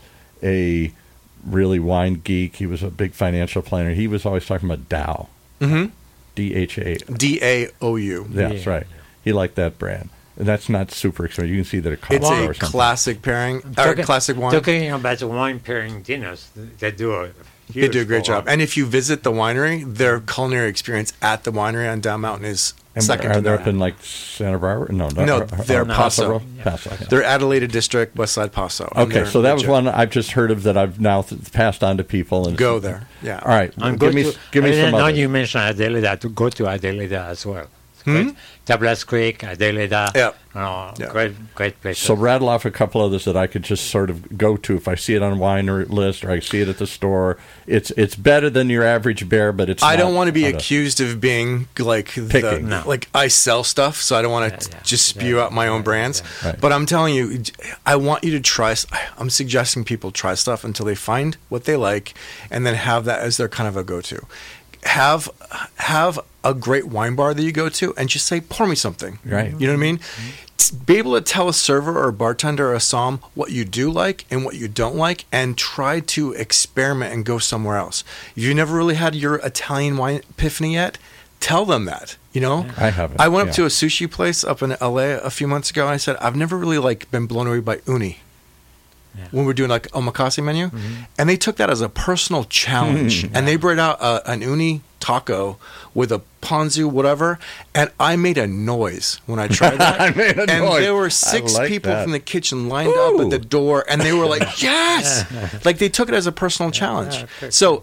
a really wine geek. He was a big financial planner. He was always talking about Dow, Mm-hmm. D H A. D A O U. That's Yeah. right. He liked that brand. And that's not super expensive. You can see that it costs It's or a something. classic pairing, or Talking- classic wine. Talking about the wine pairing dinners, they do a They do a great huge job. And if you visit the winery, their culinary experience at the winery on Down Mountain is And second are to they none. up in like Santa Barbara? No, no, No, or- or- they're or Paso. Row? Paso. yeah. They're Adelaide District, West Side Paso. and Okay, they're so that was legit. one I've just heard of that I've now th- passed on to people. And Go there. Yeah. All right, And give go me to, s- give me and some then now others. you mentioned Adelaida, to go to Adelaida as well. It's Hmm? great. Tablas Creek, Adelaida. Yeah. Oh, Yeah. Great, great places. So rattle off a couple others that I could just sort of go to if I see it on a wine or list or I see it at the store. It's it's better than your average bear, but it's. I not don't want to be on a- accused of being like the, Picking. No. like I sell stuff, so I don't want to Yeah, yeah. just spew Yeah, out my yeah, own yeah, brands. yeah. Right. But I'm telling you, I want you to try. s- I'm suggesting people try stuff until they find what they like, and then have that as their kind of a go-to. Have have a great wine bar that you go to, and just say, "Pour me something." Right. You know what I mean? T- Be able to tell a server or a bartender or a som what you do like and what you don't like, and try to experiment and go somewhere else. If you've never really had your Italian wine epiphany yet, tell them that. You know, I haven't. I went up yeah. to a sushi place up in L A a few months ago, and I said, I've never really like been blown away by uni. Yeah. When we're doing like omakase menu, and they took that as a personal challenge, and they brought out a, an uni taco with a ponzu whatever, and I made a noise when I tried that. I made a and noise. there were I six like people that. from the kitchen lined up at the door, and they were like, "Yes!" Like they took it as a personal challenge. yeah, okay. So I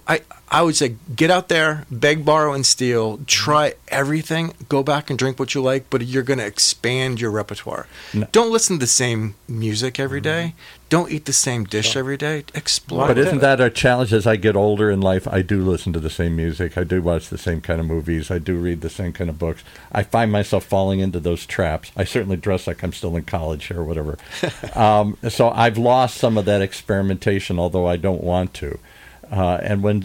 I would say get out there, beg, borrow, and steal. Try everything. Go back and drink what you like, but you're going to expand your repertoire. No. Don't listen to the same music every day. Don't eat the same dish every day. Explore. But isn't that a challenge? As I get older in life, I do listen to the same music. I do watch the same kind of movies. I do read the same kind of books. I find myself falling into those traps. I certainly dress like I'm still in college or whatever. um, so I've lost some of that experimentation, although I don't want to. Uh, and when,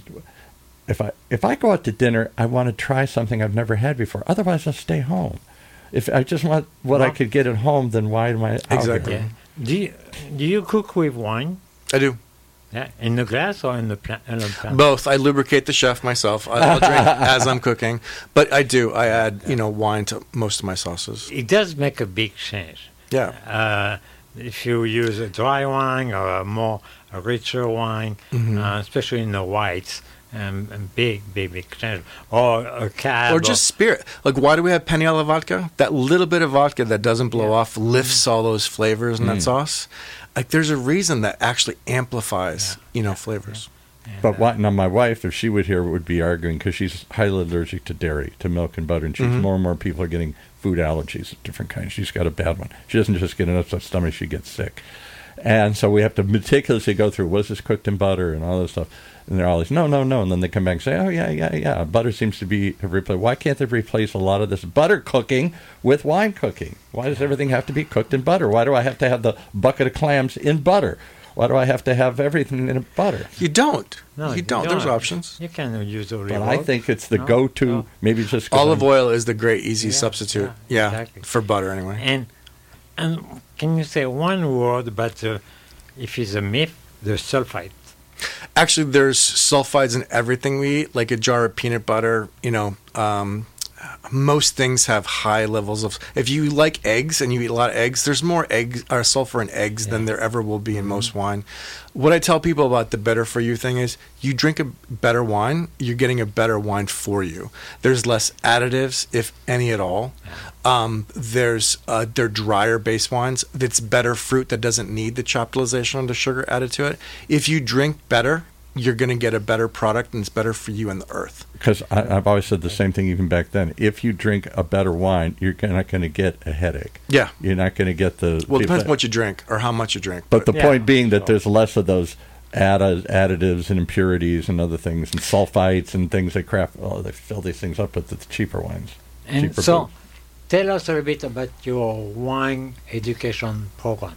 if I if I go out to dinner, I want to try something I've never had before. Otherwise, I'll stay home. If I just want what well, I could get at home, then why am I out exactly? here? Yeah. Do you, do you cook with wine? I do. Yeah, in the glass or in the pla- in the pan? Both. I lubricate the chef myself. I, I'll drink as I'm cooking, but I do. I add, you know, wine to most of my sauces. It does make a big change. Yeah. Uh, if you use a dry wine or a more a richer wine, mm-hmm. uh, especially in the whites, um, and big, big, big change. Or a cab. Or just spirit. Like, why do we have Peniella vodka? That little bit of vodka that doesn't blow yeah. off lifts all those flavors in mm. that sauce. Like, there's a reason that actually amplifies, yeah. you know, flavors. Yeah. And, but uh, what, now my wife, if she would hear, would be arguing because she's highly allergic to dairy, to milk and butter, and she's mm-hmm. more and more people are getting food allergies of different kinds. She's got a bad one. She doesn't just get an upset stomach; she gets sick. And so we have to meticulously go through, was this cooked in butter and all this stuff? And they're always, no, no, no. And then they come back and say, oh, yeah, yeah, yeah. Butter seems to be replaced. Why can't they replace a lot of this butter cooking with wine cooking? Why does everything have to be cooked in butter? Why do I have to have the bucket of clams in butter? Why do I have to have everything in butter? You don't. No, you, you don't. don't. There's options. You can use olive oil. But I think it's the no, go-to, no. maybe just... Olive I'm, oil is the great, easy yeah, substitute. Yeah, Yeah, exactly. for butter anyway. And and can you say one word about uh, if it's a myth, the sulfite? Actually, there's sulfides in everything we eat, like a jar of peanut butter. You know, um, most things have high levels of. If you like eggs and you eat a lot of eggs, there's more eggs or sulfur in eggs yeah. than there ever will be in mm-hmm. most wine. What I tell people about the better for you thing is, you drink a better wine, you're getting a better wine for you. There's less additives, if any at all. Um, there's uh, they're drier base wines. That's better fruit that doesn't need the chaptalization or the sugar added to it. If you drink better, you're going to get a better product, and it's better for you and the earth. Because I've always said the same thing even back then. If you drink a better wine, you're not going to get a headache. Yeah. You're not going to get the... Well, it depends on what you drink or how much you drink. But, but the yeah. point being that so. there's less of those add- additives and impurities and other things and sulfites and things that craft... Oh, they fill these things up with the cheaper wines. And cheaper so, booze. Tell us a little bit about your wine education program.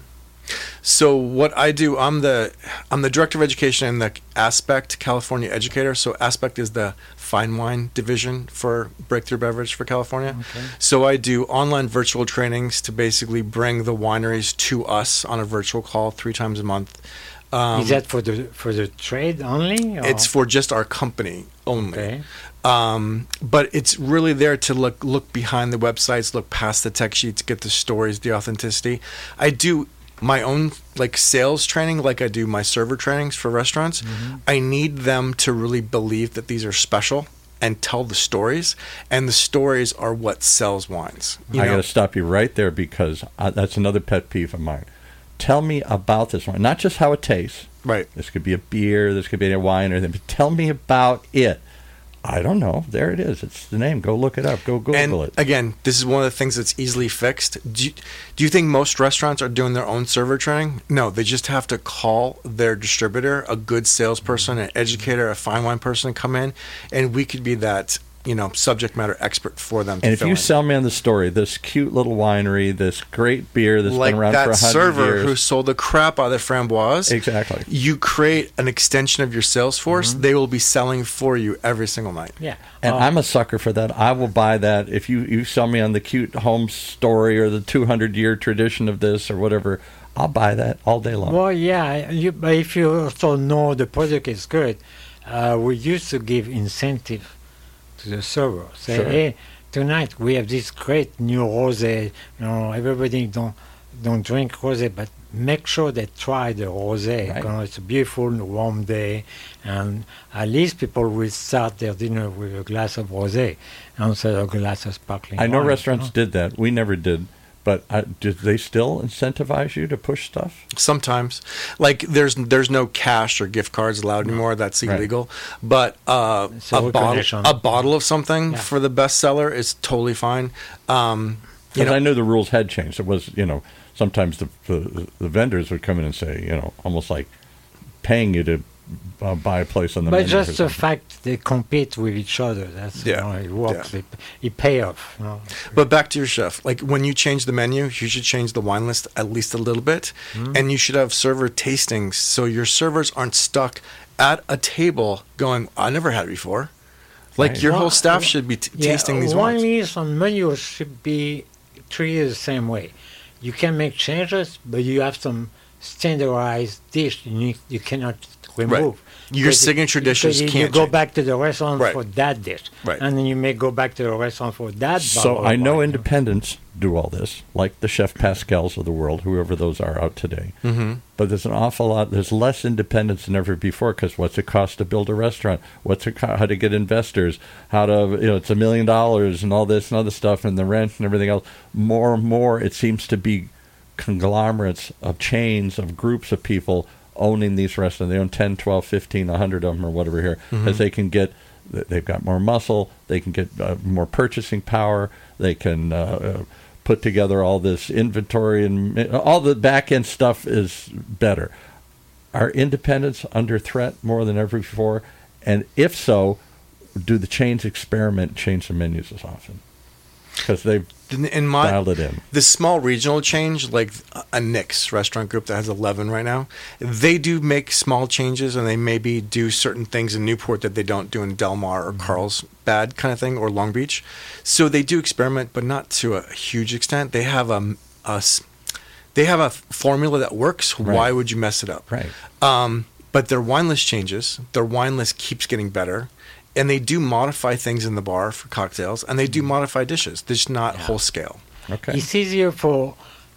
So what I do, I'm the I'm the director of education in the Aspect California Educator. So Aspect is the fine wine division for Breakthrough Beverage for California. Okay. So I do online virtual trainings to basically bring the wineries to us on a virtual call three times a month. Um, is that for the for the trade only? Or? It's for just our company only. Okay. Um, but it's really there to look look behind the websites, look past the tech sheets, get the stories, the authenticity. I do my own like sales training, like I do my server trainings for restaurants. Mm-hmm. I need them to really believe that these are special and tell the stories, and the stories are what sells wines. You I know? got to stop you right there because uh, that's another pet peeve of mine. Tell me about this wine, not just how it tastes. Right. This could be a beer, this could be a wine or anything, but tell me about it. I don't know. There it is. It's the name. Go look it up. Go Google and it. Again, this is one of the things that's easily fixed. Do you, do you think most restaurants are doing their own server training? No, they just have to call their distributor, a good salesperson, an educator, a fine wine person, come in, and we could be that, you know, subject matter expert for them. And if you in. sell me on the story, this cute little winery, this great beer that's like been around for a that hundred server years, who sold the crap out of the framboise, exactly. You create an extension of your sales force. Mm-hmm. They will be selling for you every single night. Yeah, and uh, I'm a sucker for that. I will buy that if you you sell me on the cute home story or the two hundred year tradition of this or whatever. I'll buy that all day long. Well, yeah, you, but if you also know the product is good, uh, we used to give incentive to the server. Say, sure. Hey, tonight we have this great new rosé. You know, everybody don't don't drink rosé, but make sure they try the rosé. Right. You know, it's a beautiful warm day, and at least people will start their dinner with a glass of rosé instead of a glass of sparkling I know wine, restaurants you know? did that. We never did. But uh, do they still incentivize you to push stuff? Sometimes, like there's there's no cash or gift cards allowed anymore. That's illegal. Right. But uh, a bottle a bottle of something yeah. for the bestseller is totally fine. Um, you know, I knew the rules had changed. It was, you know, sometimes the, the the vendors would come in and say, you know, almost like paying you to uh, buy a place on the but menu. But just the fact they compete with each other, that's yeah. you know, it works. Yeah. It, it pay off. You know. But back to your chef. Like when you change the menu, you should change the wine list at least a little bit, mm-hmm. and you should have server tastings so your servers aren't stuck at a table going, "I never had it before." Like right. your well, whole staff should be t- yeah, tasting these wine wines. Wine list on menus should be treated the same way. You can make changes, but you have some standardized dish you need, you cannot remove. Right. Your signature it, dishes you, can't you go change. back to the restaurant right. for that dish, right. and then you may go back to the restaurant for that. So I know independents do all this, like the Chef Pascals of the world, whoever those are out today. Mm-hmm. But there's an awful lot. There's less independence than ever before because what's it cost to build a restaurant? What's it co- how to get investors? How to you know it's a million dollars and all this and other stuff and the rent and everything else. More and more, it seems to be conglomerates of chains of groups of people owning these restaurants. They own ten, twelve, fifteen, one hundred of them or whatever here, mm-hmm. as they can get, they've got more muscle, they can get uh, more purchasing power, they can uh, uh, put together all this inventory, and all the back-end stuff is better. Are independents under threat more than ever before? And if so, do the chains experiment change the menus as often? Because they've in my, dialed it in. The small regional change, like a Nick's restaurant group that has eleven right now, they do make small changes, and they maybe do certain things in Newport that they don't do in Del Mar or mm-hmm. Carlsbad kind of thing, or Long Beach. So they do experiment, but not to a huge extent. They have a, a they have a formula that works. Right. Why would you mess it up? Right. Um, but their wine list changes. Their wine list keeps getting better. And they do modify things in the bar for cocktails, and they do modify dishes. Just not yeah. whole scale. Okay. It's easier for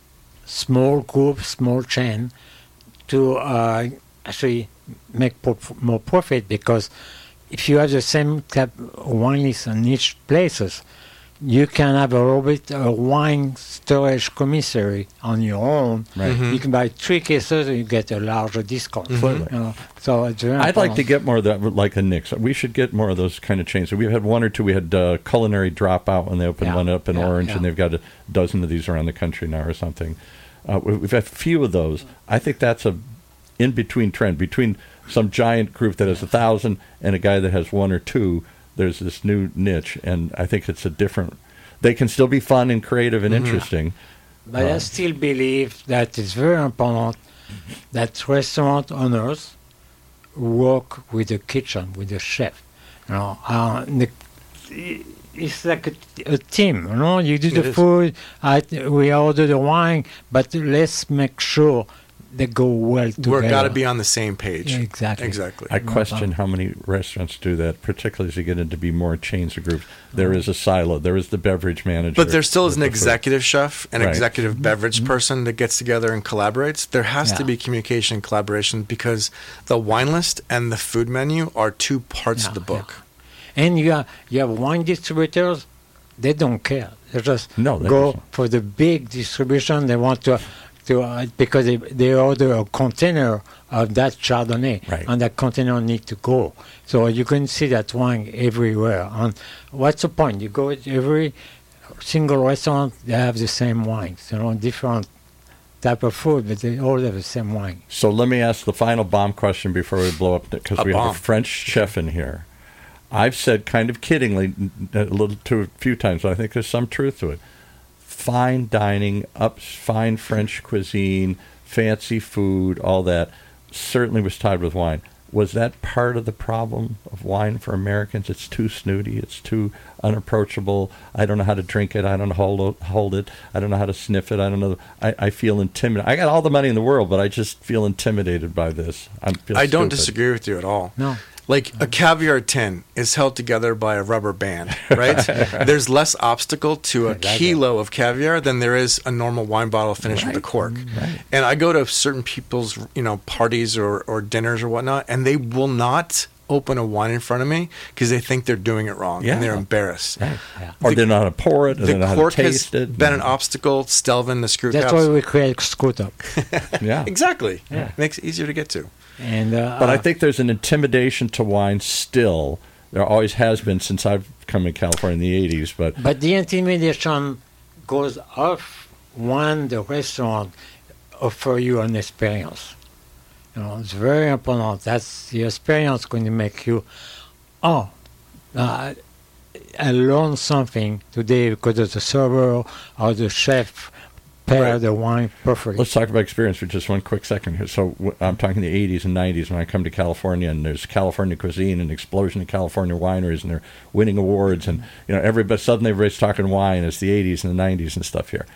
small group, small chain to uh, actually make prof- more profit, because if you have the same type of wine list in each places, you can have a little bit a wine storage commissary on your own. Right. Mm-hmm. You can buy three cases and you get a larger discount. Mm-hmm. You know, so it's very I'd important. like to get more of that, like a Nick's. We should get more of those kind of chains. We've had one or two. We had uh, Culinary Dropout when they opened yeah. one up in yeah, Orange, yeah. and they've got a dozen of these around the country now or something. Uh, we've had a few of those. I think that's a in-between trend. Between some giant group that has a thousand and a guy that has one or two, there's this new niche, and I think it's a different... They can still be fun and creative and mm-hmm. interesting. But uh, I still believe that it's very important that restaurant owners work with the kitchen, with the chef. You know, uh, the, it's like a, a team. You know, you do it the is. food, I, we order the wine, but let's make sure they go well together. We've got to be on the same page. Yeah, exactly. Exactly. I question how many restaurants do that, particularly as you get into be more chains or groups. There is a silo. There is the beverage manager. But there still is an executive chef, an right. executive beverage mm-hmm. person that gets together and collaborates. There has yeah. to be communication and collaboration, because the wine list and the food menu are two parts yeah, of the book. Yeah. And you have, you have wine distributors, they don't care. They just no, go doesn't. for the big distribution. They want to... To, uh, because they, they order a container of that Chardonnay, right. and that container need to go. So you can see that wine everywhere. And what's the point? You go to every single restaurant, they have the same wines. You know, different type of food, but they all have the same wine. So let me ask the final bomb question before we blow up, because we bomb. have a French chef in here. I've said kind of kiddingly a little to a few times, but I think there's some truth to it. Fine dining, up fine French cuisine, fancy food, all that, certainly was tied with wine. Was that part of the problem of wine for Americans? It's too snooty. It's too unapproachable. I don't know how to drink it. I don't know how to hold it. I don't know how to sniff it. I don't know. I, I feel intimidated. I got all the money in the world, but I just feel intimidated by this. I, feel I don't stupid. disagree with you at all. No. Like a caviar tin is held together by a rubber band, right? There's less obstacle to a kilo of caviar than there is a normal wine bottle finished right. with a cork. Right. And I go to certain people's, you know, parties or, or dinners or whatnot, and they will not open a wine in front of me because they think they're doing it wrong Yeah. and they're embarrassed. Yeah. Yeah. Or The- they know how to pour it, or they The know how to cork has taste it. been an obstacle. Stelvin, the screw That's caps. why we create screw top. Yeah. Exactly. Yeah. Makes it easier to get to. And uh, But I uh, think there's an intimidation to wine still. There always has been since I've come in California in the eighties. But But the intimidation goes off when the restaurant offer you an experience. You know, it's very important. That's the experience going to make you, oh, uh, I learned something today because of the server or the chef pair Right. the wine perfectly. let's talk about experience for just one quick second here. So w- I'm talking the eighties and nineties when I come to California, and there's California cuisine and explosion of California wineries, and they're winning awards, and you know everybody suddenly everybody's talking wine. It's the eighties and the nineties and stuff here.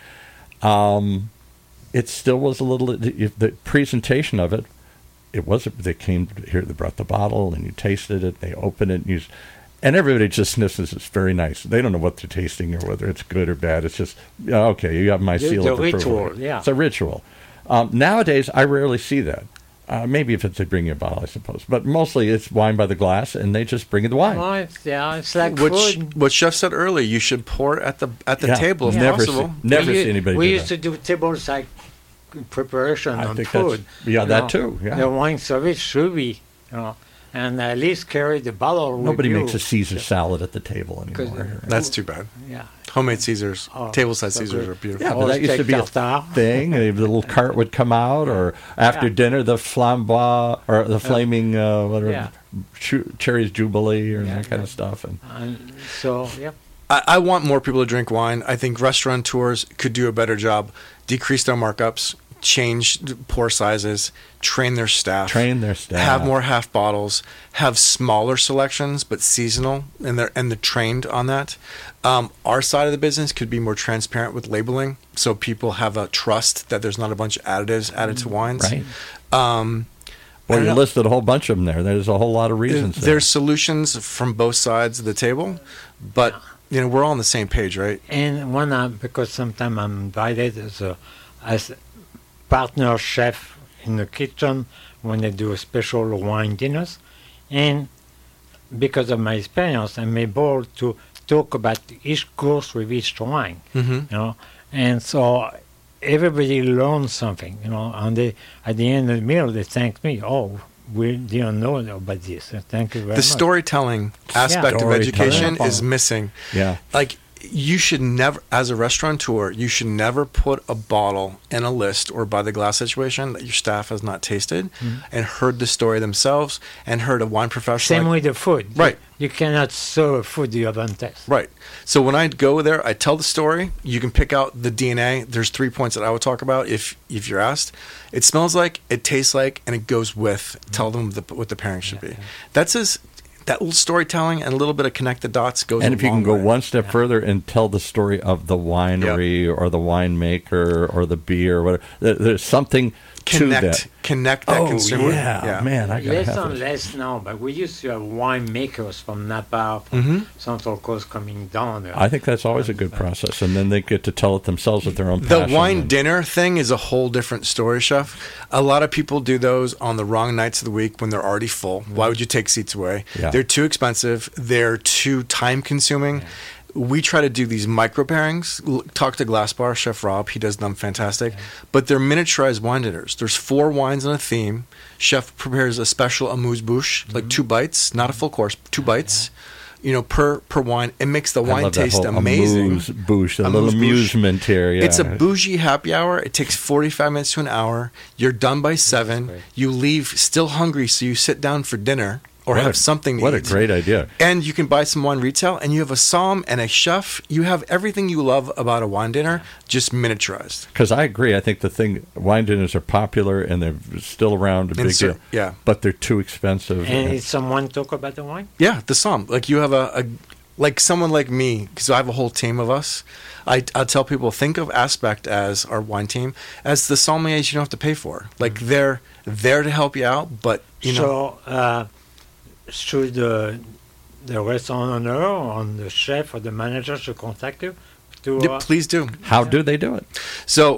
Um, it still was a little if the presentation of it. It was they came here. They brought the bottle, and you tasted it. They opened it, and you. And everybody just sniffs this. It's very nice. They don't know what they're tasting or whether it's good or bad. It's just, yeah, okay, you have my The- seal the of approval. ritual, yeah. It's a ritual. Um, nowadays, I rarely see that. Uh, maybe if it's they bring you a bottle, I suppose. But mostly it's wine by the glass, and they just bring you the wine. Oh, it's, yeah, it's like What, food. what Chef said earlier, you should pour at the at the Yeah. table if Never possible. see- never we, see anybody We do used that. to do tables like preparation I on think food. that's- yeah, you that know. too, yeah. The wine service should be, you know, and at least carry the bottle with Nobody you. makes a Caesar salad at the table 'Cause- anymore. That's too bad. Yeah. Homemade Caesars, Oh, tableside so Caesars good. are beautiful. Yeah, but Or that used to steak be a tartare. thing. The little cart would come out, or after Yeah. dinner, the flambois or the flaming uh, whatever Yeah. chu- cherries jubilee or Yeah, that kind yeah. of stuff. And And so, yeah. I, I want more people to drink wine. I think restaurateurs could do a better job, decrease their markups, change the pour sizes, train their staff, train their staff. have more half bottles, have smaller selections but seasonal, and they're and they're trained on that. Um, our side of the business could be more transparent with labeling, so people have a trust that there's not a bunch of additives added to wines. Right. Um, Well, I you don't know. listed a whole bunch of them there. There's a whole lot of reasons. there. There's solutions from both sides of the table, but you know we're all on the same page, right? And when I, because sometimes I'm invited as a as partner chef in the kitchen when they do a special wine dinners, and because of my experience, I'm able to talk about each course with each wine, Mm-hmm. you know, and so everybody learns something, you know, and they at the end of the meal they thank me. Oh, we didn't know about this. Thank you very The much. storytelling aspect of Storytelling. education is missing. yeah. Like you should never, as a restaurateur, you should never put a bottle in a list or by the glass situation that your staff has not tasted and heard the story themselves and heard a wine professional. Same like- with the food. Right. You, you cannot serve food you haven't tasted. Right. So when I go there, I tell the story. You can pick out the D N A. There's three points that I would talk about if if you're asked. It smells like, it tastes like, and it goes with. Tell them the, what the pairing should be. That's as that little storytelling and a little bit of connect the dots goes. And a if you long can go way. one step further and tell the story of the winery or the winemaker or the beer or whatever, there, there's something to connect that. connect that Oh, consumer. yeah. Man, I got to Less have and this. less now, but we used to have winemakers from Napa, from Mhm. Central Coast coming down there. I think that's always a good process, and then they get to tell it themselves with their own The passion. wine and- dinner thing is a whole different story, Chef. A lot of people do those on the wrong nights of the week when they're already full. Why would you take seats away? Yeah. They're too expensive. They're too time consuming. We try to do these micro pairings. L- Talk to Glass Bar, Chef Rob. He does them fantastic. But they're miniaturized wine dinners. There's four wines on a theme. Chef prepares a special amuse-bouche, like two bites, not a full course, two bites. You know, per per wine. It makes the I wine love that taste whole amazing. amuse bouche, a little Amuse-bouche. amusement here. Yeah. It's a bougie happy hour. It takes forty-five minutes to an hour. You're done by seven. great. You leave still hungry, so you sit down for dinner or What have a- something to What a eat. great idea. And you can buy some wine retail, and you have a somm and a chef. You have everything you love about a wine dinner, just miniaturized. Because I agree. I think the thing, wine dinners are popular and they're still around a And big so- deal, yeah. but they're too expensive. and did someone talk about the wine? Yeah, the somm. Like you have a, a like someone like me, because I have a whole team of us. I, I tell people, think of Aspect as our wine team, as the sommeliers you don't have to pay for. Like they're there to help you out, but you know. so, uh, should the, the restaurant owner or the chef or the manager should contact you? To, Yeah, uh, please do. How do they do it? So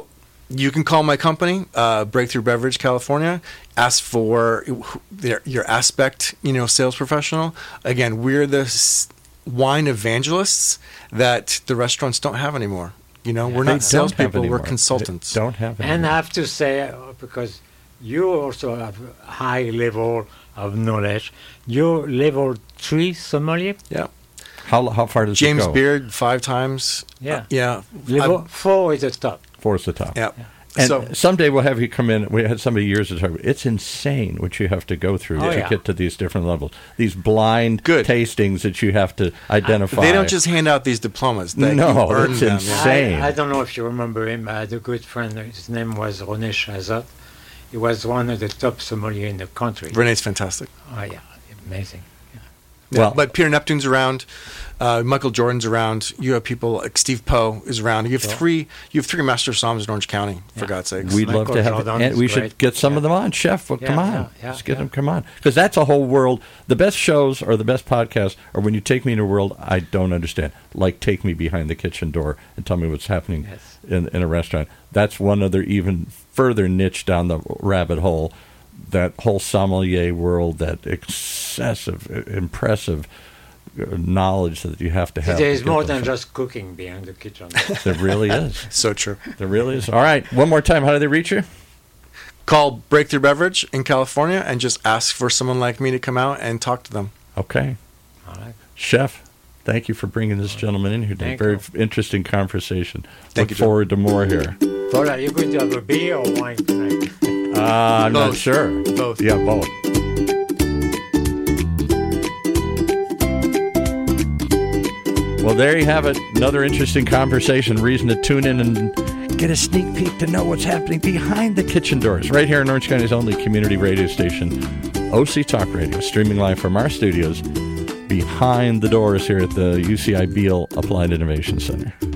you can call my company, uh, Breakthrough Beverage California. Ask for their, your Aspect, you know, sales professional. Again, we're the s- wine evangelists that the restaurants don't have anymore. You know, we're They not don't salespeople; have we're anymore. consultants. They don't have it. And I have to say, uh, because you also have a high level of knowledge, you're level three sommelier? Yeah. How how far does James it go? Beard five times. Yeah. Uh, yeah. Level I- four is the top. Four is the top. yeah. And So someday we'll have you come in. We had somebody years ago. It's insane what you have to go through Oh, to yeah. get to these different levels. These blind Good. tastings that you have to identify. they don't just hand out these diplomas. They, No, you earn it's them. insane. Same. I, I don't know if you remember him. I had a good friend. His name was René Chazot. He was one of the top sommeliers in the country. Renee's fantastic. Oh, yeah. Amazing. Yeah, Well- but Peter Neptune's around, uh, Michael Jordan's around. You have people like Steve Poe is around. You have Sure. three. You have three master sommeliers in Orange County. For Yeah. God's sakes, We'd love Michael to have, Jordan and is we should great. get some Yeah. of them on, Chef. Well, Yeah, come on, yeah, yeah, let's get yeah. them. Come on, because that's a whole world. The best shows or the best podcasts are when you take me in a world I don't understand. Like take me behind the kitchen door and tell me what's happening Yes. in in a restaurant. That's one other even further niche down the rabbit hole. That whole sommelier world, that excessive, impressive knowledge that you have to have. There to is get more those than shows. just cooking behind the kitchen. There really is. so true. There really is. All right, one more time. How do they reach you? Call Breakthrough Beverage in California and just ask for someone like me to come out and talk to them. Okay. All right. Chef, thank you for bringing this gentleman in here today. Thank Very you. f- interesting conversation. Thank Look you, Joe. forward to more here. Paul, are you going to have a beer or wine tonight? Uh, I'm not Both. sure. Both. Yeah, both. Well, there you have it. Another interesting conversation. Reason to tune in and get a sneak peek to know what's happening behind the kitchen doors. Right here in Orange County's only community radio station, O C Talk Radio, streaming live from our studios behind the doors here at the U C I Beal Applied Innovation Center.